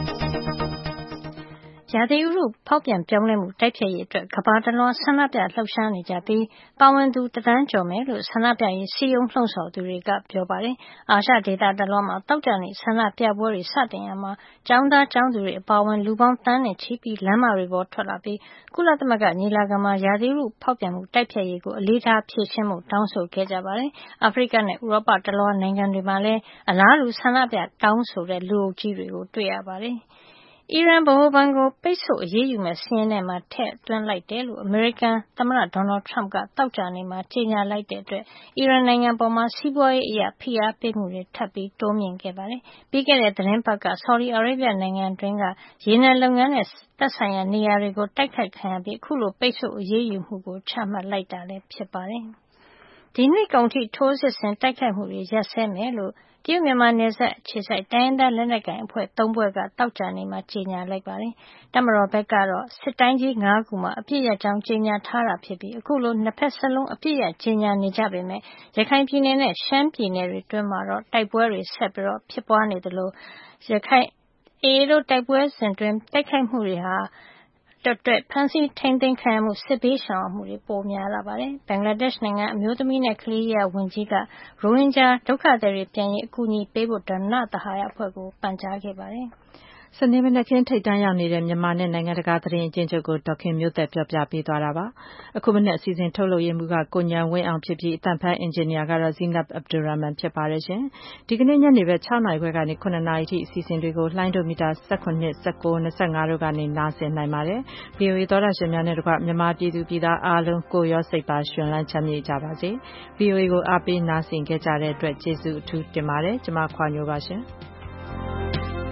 ရာသီဥတုဖောက်ပြန်ပြောင်းလဲမှုတိုက်ဖျက်ရေးအတွက်ကမ္ဘာတလွှားဆန္ဒပြလှုပ်ရှားနေကြပြီးပါဝင်သူတသန်းကျော်မယ်လို့ဆန္ဒပြရေးစည်းရုံးလှုံ့ဆော်သူတွေကပြောပါတယ်။အာရှဒေသတလွှားမှာတောက်ကြနေဆန္ဒပြပွဲတွေစတင်ရမှာကျောင်းသားကျောင်းသူတွေအပါအဝင်လူပေါင်းတန်းနဲ့ချီပြီးလမ်းမတွေပေါ်ထွက်လာပြီးကုလသမဂ္ဂညီလာခံမှာရာသီဥတုဖောက်ပြန်မှုတိုက်ဖျက်ရေးကိုအလေးထားဖြေရှင်းဖို့တောင်းဆိုခဲ့ကြပါတယ်။အာဖရိကနဲ့ဥရောပတလွှားနိုင်ငံတွေမှာလည်းအလားတူဆန္ဒပြတောင်းဆိုတဲ့လူအုပ်ကြီးတွေကိုတွေ့ရပါတယ်။အီရန်ဗဟိုဘဏ်ကိုပိတ်ဆို့အရေးယူမဲ့စာရင်းထဲမှာထည့်သွင်းလိုက်တယ်လို့အမေရိကန်သမ္မတဒေါ်နယ်ထရမ့်ကသောကြာနေ့မှာကြေညာလိုက်တဲ့အတွက်အီရန်နိုင်ငံပေါ်မှာစီးပွားရေးအရဖိအားပေးမှုတွေထပ်ပြီးတိုးမြင့်ခဲ့ပါတယ်။ပြီးခဲ့တဲ့သတင်းပတ်ကဆော်ဒီအာရေဗျနိုင်ငံတွင်းကရေနံလုပ်ငန်းနဲ့သက်ဆိုင်ရာနေရာတွေကိုတိုက်ခိုက်ခံရပြီးအခုလိုပိတ်ဆို့အရေးယူမှုကိုချမှတ်လိုက်တာလည်းဖြစ်ပါတယ်။ဒီနှစ်ကုန်ထိထိုးစစ်ဆင်တိုက်ခိုက်မှုတွေရပ်ဆဲမယ်လို့တရုတ်မြန်မာနယ်စပ်အခြေစိုက်တိုင်းရင်းသားလက်နက်ကိုင်အဖွဲ့သုံးဖွဲ့ကသောကြာနေ့မှာကြေညာလိုက်ပါတယ်။တပ်မတော်ဘက်ကတော့စစ်တိုင်းကြီး၅ခုမှာအပြစ်ရကြောင်းကြေညာထားတာဖြစ်ပြီးအခုလိုနှစ်ဖက်စလုံးအပြစ်ရကြေညာနေကြပေမဲ့ရခိုင်ပြည်နယ်နဲ့ရှမ်းပြည်နယ်တွေတွင်းမှာတော့တိုက်ပွဲတွေဆက်ပြီးဖြစ်ပွားနေသလိုရခိုင်အေအေတို့တိုက်ပွဲစဉ်တွင်တိုက်ခိုက်မှုတွေဟာအတွက်ဖမ်းဆီးထိန်းသိမ်းခံရမှုစစ်ဘေးရှောင်မှုတွေပိုများလာပါတယ်။ဘင်္ဂလားဒေ့ရှ်နိုင်ငံအမျိုးသမီးနဲ့ကလေးရေးဝန်ကြီးကရိုဟင်ဂျာဒုက္ခသည်တွေပြန်ရေးအကူအညီပေးဖို့နသဟာယအဖွဲ့ကိုပန်ကြားခဲ့ပါတယ်။စနေမနက်ခင်းထိတ်တန်းရောက်နေတဲ့မြန်မာနဲ့နိုင်ငံတကာသတင်းအကျဉ်းချုပ်ကိုဒေါက်ခင်မျိုးသက်ပြောပြပေးသွားတာပါ။အခုမနေ့အစီအစဉ်ထုတ်လုပ်ရမှုကကိုညံဝင်းအောင်ဖြစ်ပြီးအတန်ဖန်အင်ဂျင်နီယာကတော့ Zeenab Abdulrahman ဖြစ်ပါတယ်ရှင်။ဒီကနေ့ညနေပဲ၆နာရီခွဲကနေ၇နာရီထိအစီအစဉ်တွေကိုလှိုင်းဒိုမီတာ၁၇ ၁၉ ၂၅တို့ကနေနားဆင်နိုင်ပါတယ်။ ဗီအိုအေသောတာရှင်များနဲ့တကွမြန်မာပြည်သူပြည်သားအားလုံးကိုရောစိတ်ပါရှင်လန်းချမ်းမြေ့ကြပါစေ။ ဗီအိုအေကိုအားပေးနားဆင်ခဲ့ကြတဲ့အတွက်ကျေးဇူးအထူးတင်ပါတယ်။ကျွန်မခွာညိုပါရှင်။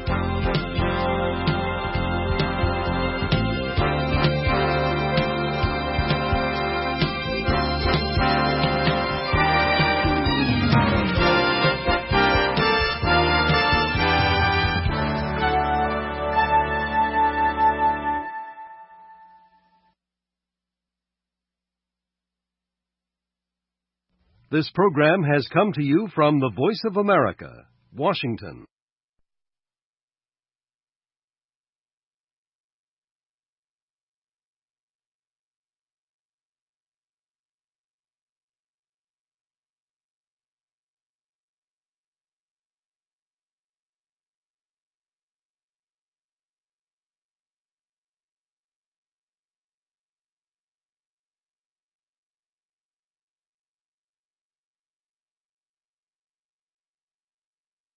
This program has come to you from the Voice of America, Washington.